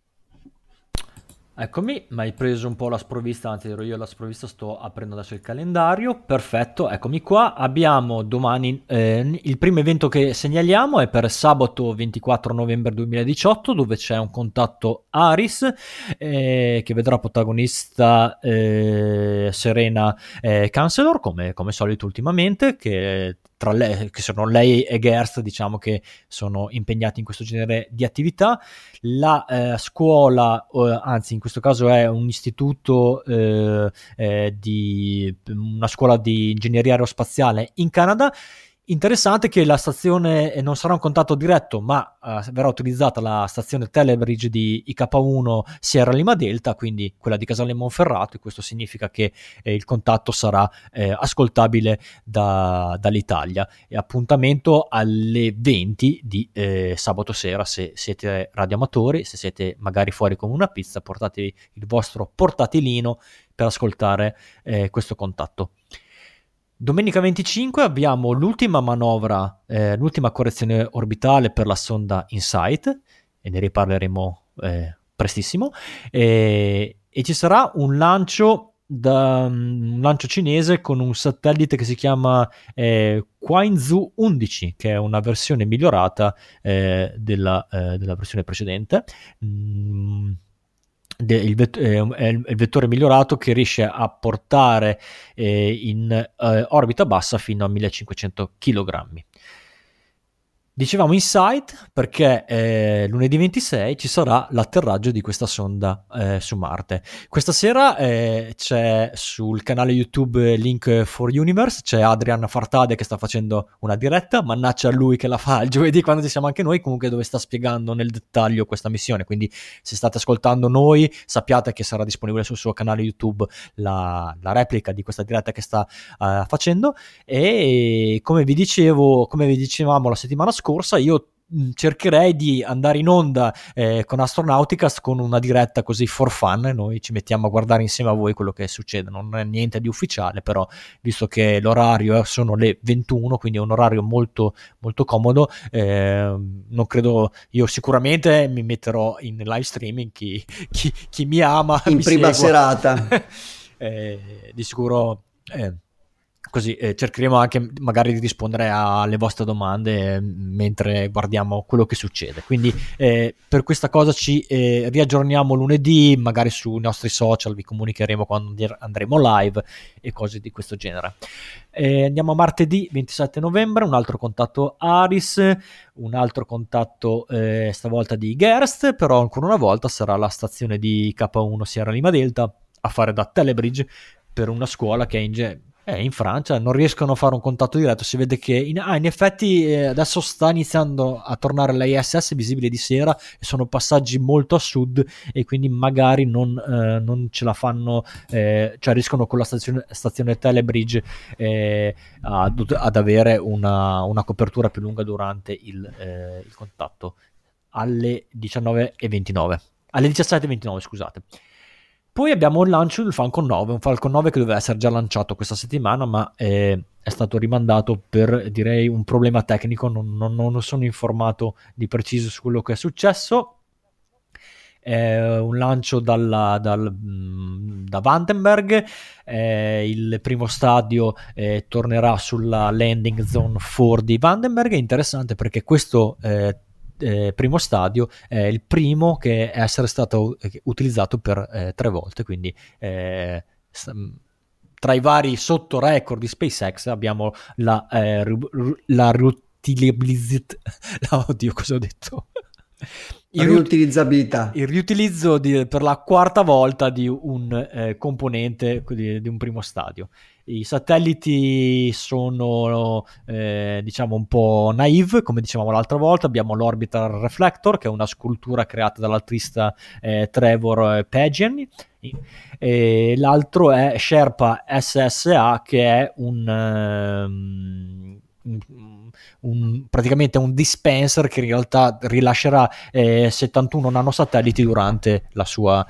B: Eccomi, mi hai preso un po' la sprovvista, anzi ero io la sprovvista, sto aprendo adesso il calendario, perfetto, eccomi qua. Abbiamo domani, il primo evento che segnaliamo è per sabato 24 novembre 2018, dove c'è un contatto Aris, che vedrà protagonista Serena Chancellor, come solito ultimamente, che sono lei e Gerst, diciamo, che sono impegnati in questo genere di attività. La scuola, anzi in questo caso è un istituto una scuola di ingegneria aerospaziale in Canada, Interessante che la stazione non sarà un contatto diretto, ma verrà utilizzata la stazione Telebridge di IK1 Sierra Lima Delta, quindi quella di Casale Monferrato, e questo significa che il contatto sarà ascoltabile dall'Italia. E appuntamento alle 20 di sabato sera. Se siete radioamatori, se siete magari fuori con una pizza, portatevi il vostro portatilino per ascoltare questo contatto. Domenica 25 abbiamo l'ultima manovra, l'ultima correzione orbitale per la sonda InSight, e ne riparleremo prestissimo, e ci sarà un lancio cinese con un satellite che si chiama Quanzhou 11, che è una versione migliorata della versione precedente. Il vettore migliorato che riesce a portare in orbita bassa fino a 1500 kg. Dicevamo InSight perché lunedì 26 ci sarà l'atterraggio di questa sonda su Marte. Questa sera c'è sul canale YouTube Link for Universe, c'è Adrian Fartade che sta facendo una diretta, mannaggia a lui che la fa il giovedì quando ci siamo anche noi, comunque, dove sta spiegando nel dettaglio questa missione. Quindi se state ascoltando noi, sappiate che sarà disponibile sul suo canale YouTube la replica di questa diretta che sta facendo. E come vi dicevamo la settimana scorsa, io cercherei di andare in onda con Astronauticast con una diretta così for fun. Noi ci mettiamo a guardare insieme a voi quello che succede, non è niente di ufficiale, però visto che l'orario sono le 21, quindi è un orario molto molto comodo, non credo, io sicuramente mi metterò in live streaming, chi mi ama
A: in
B: mi
A: prima
B: segua.
A: serata
B: di sicuro così cercheremo anche magari di rispondere alle vostre domande mentre guardiamo quello che succede. Quindi per questa cosa ci riaggiorniamo lunedì, magari sui nostri social vi comunicheremo quando andremo live e cose di questo genere. Andiamo a martedì 27 novembre, un altro contatto Aris, un altro contatto stavolta di Gerst, però ancora una volta sarà la stazione di K1 Sierra Lima Delta a fare da Telebridge per una scuola che è in Francia. Non riescono a fare un contatto diretto. Si vede che in effetti adesso sta iniziando a tornare l'ISS visibile di sera, e sono passaggi molto a sud, e quindi magari non ce la fanno, cioè riescono con la stazione Telebridge ad avere una copertura più lunga durante il contatto alle 19:29, alle 17:29, scusate. Poi abbiamo il lancio del Falcon 9, un Falcon 9 che doveva essere già lanciato questa settimana, ma è stato rimandato per, direi, un problema tecnico. Non sono informato di preciso su quello che è successo. Un lancio da Vandenberg, il primo stadio tornerà sulla landing zone 4 di Vandenberg. È interessante perché questo primo stadio è il primo che è essere stato utilizzato per 3 volte, quindi tra i vari sotto record di SpaceX abbiamo la oddio, cosa ho detto? Il riutilizzo per la 4ª volta di un componente di un primo stadio. I satelliti sono diciamo un po' naive, come dicevamo l'altra volta. Abbiamo l'Orbital Reflector, che è una scultura creata dall'altrista Trevor Pagiani, e l'altro è Sherpa SSA, che è praticamente un dispenser che in realtà rilascerà 71 nanosatelliti durante la sua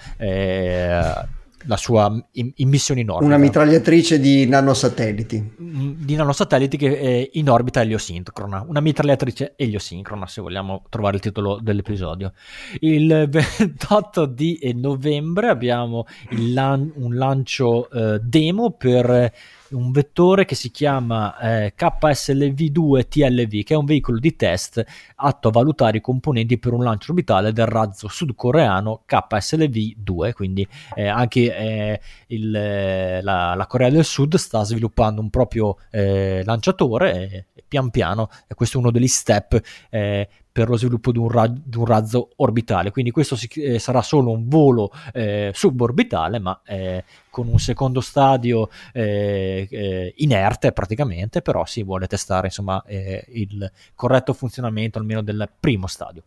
B: immissione in orbita.
A: Una mitragliatrice di nanosatelliti.
B: Di nanosatelliti che in orbita eliosincrona. Una mitragliatrice eliosincrona, se vogliamo trovare il titolo dell'episodio. Il 28 di novembre abbiamo un lancio demo per un vettore che si chiama KSLV-2 TLV, che è un veicolo di test atto a valutare i componenti per un lancio orbitale del razzo sudcoreano KSLV-2. Quindi anche la Corea del Sud sta sviluppando un proprio lanciatore, e pian piano, e questo è uno degli step per lo sviluppo di un razzo orbitale, quindi questo sarà solo un volo suborbitale, ma con un secondo stadio inerte praticamente, però si vuole testare insomma il corretto funzionamento almeno del primo stadio.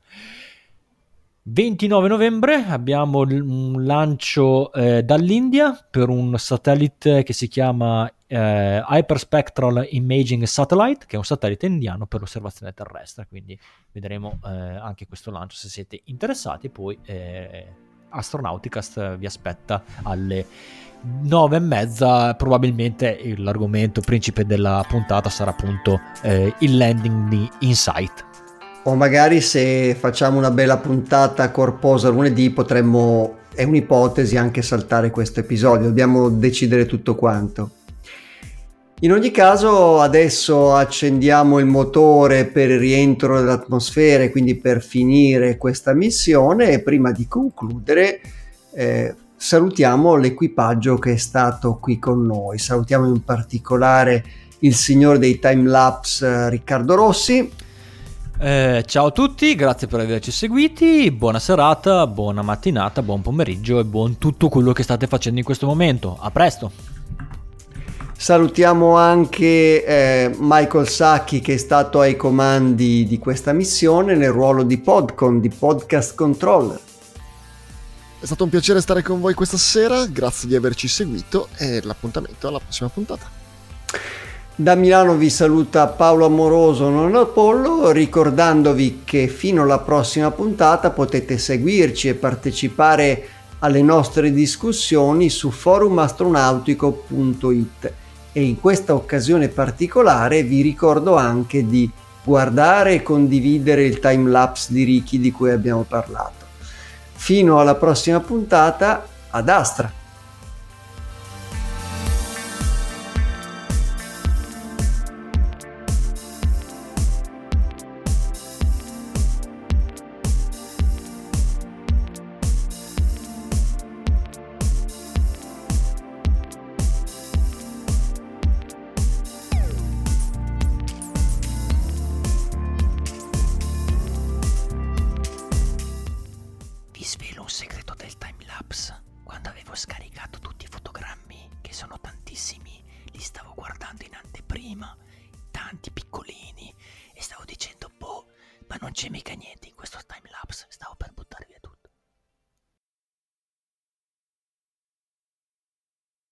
B: 29 novembre abbiamo un lancio dall'India per un satellite che si chiama Hyperspectral Imaging Satellite, che è un satellite indiano per l'osservazione terrestre, quindi vedremo anche questo lancio se siete interessati. Poi Astronauticast vi aspetta alle 9:30, probabilmente l'argomento principe della puntata sarà appunto il landing di InSight.
A: O magari se facciamo una bella puntata corposa lunedì potremmo, è un'ipotesi, anche saltare questo episodio, dobbiamo decidere tutto quanto. In ogni caso adesso accendiamo il motore per il rientro dell'atmosfera e quindi per finire questa missione, e prima di concludere salutiamo l'equipaggio che è stato qui con noi. Salutiamo in particolare il signor dei timelapse Riccardo Rossi.
B: Ciao a tutti, grazie per averci seguiti, buona serata, buona mattinata, buon pomeriggio e buon tutto quello che state facendo in questo momento. A presto!
A: Salutiamo anche Michael Sacchi, che è stato ai comandi di questa missione nel ruolo di Podcon, di Podcast Controller.
C: È stato un piacere stare con voi questa sera, grazie di averci seguito e l'appuntamento alla prossima puntata.
A: Da Milano vi saluta Paolo Amoroso, non Apollo, ricordandovi che fino alla prossima puntata potete seguirci e partecipare alle nostre discussioni su forumastronautico.it, e in questa occasione particolare vi ricordo anche di guardare e condividere il timelapse di Ricky di cui abbiamo parlato. Fino alla prossima puntata, ad Astra!
E: Non c'è mica niente.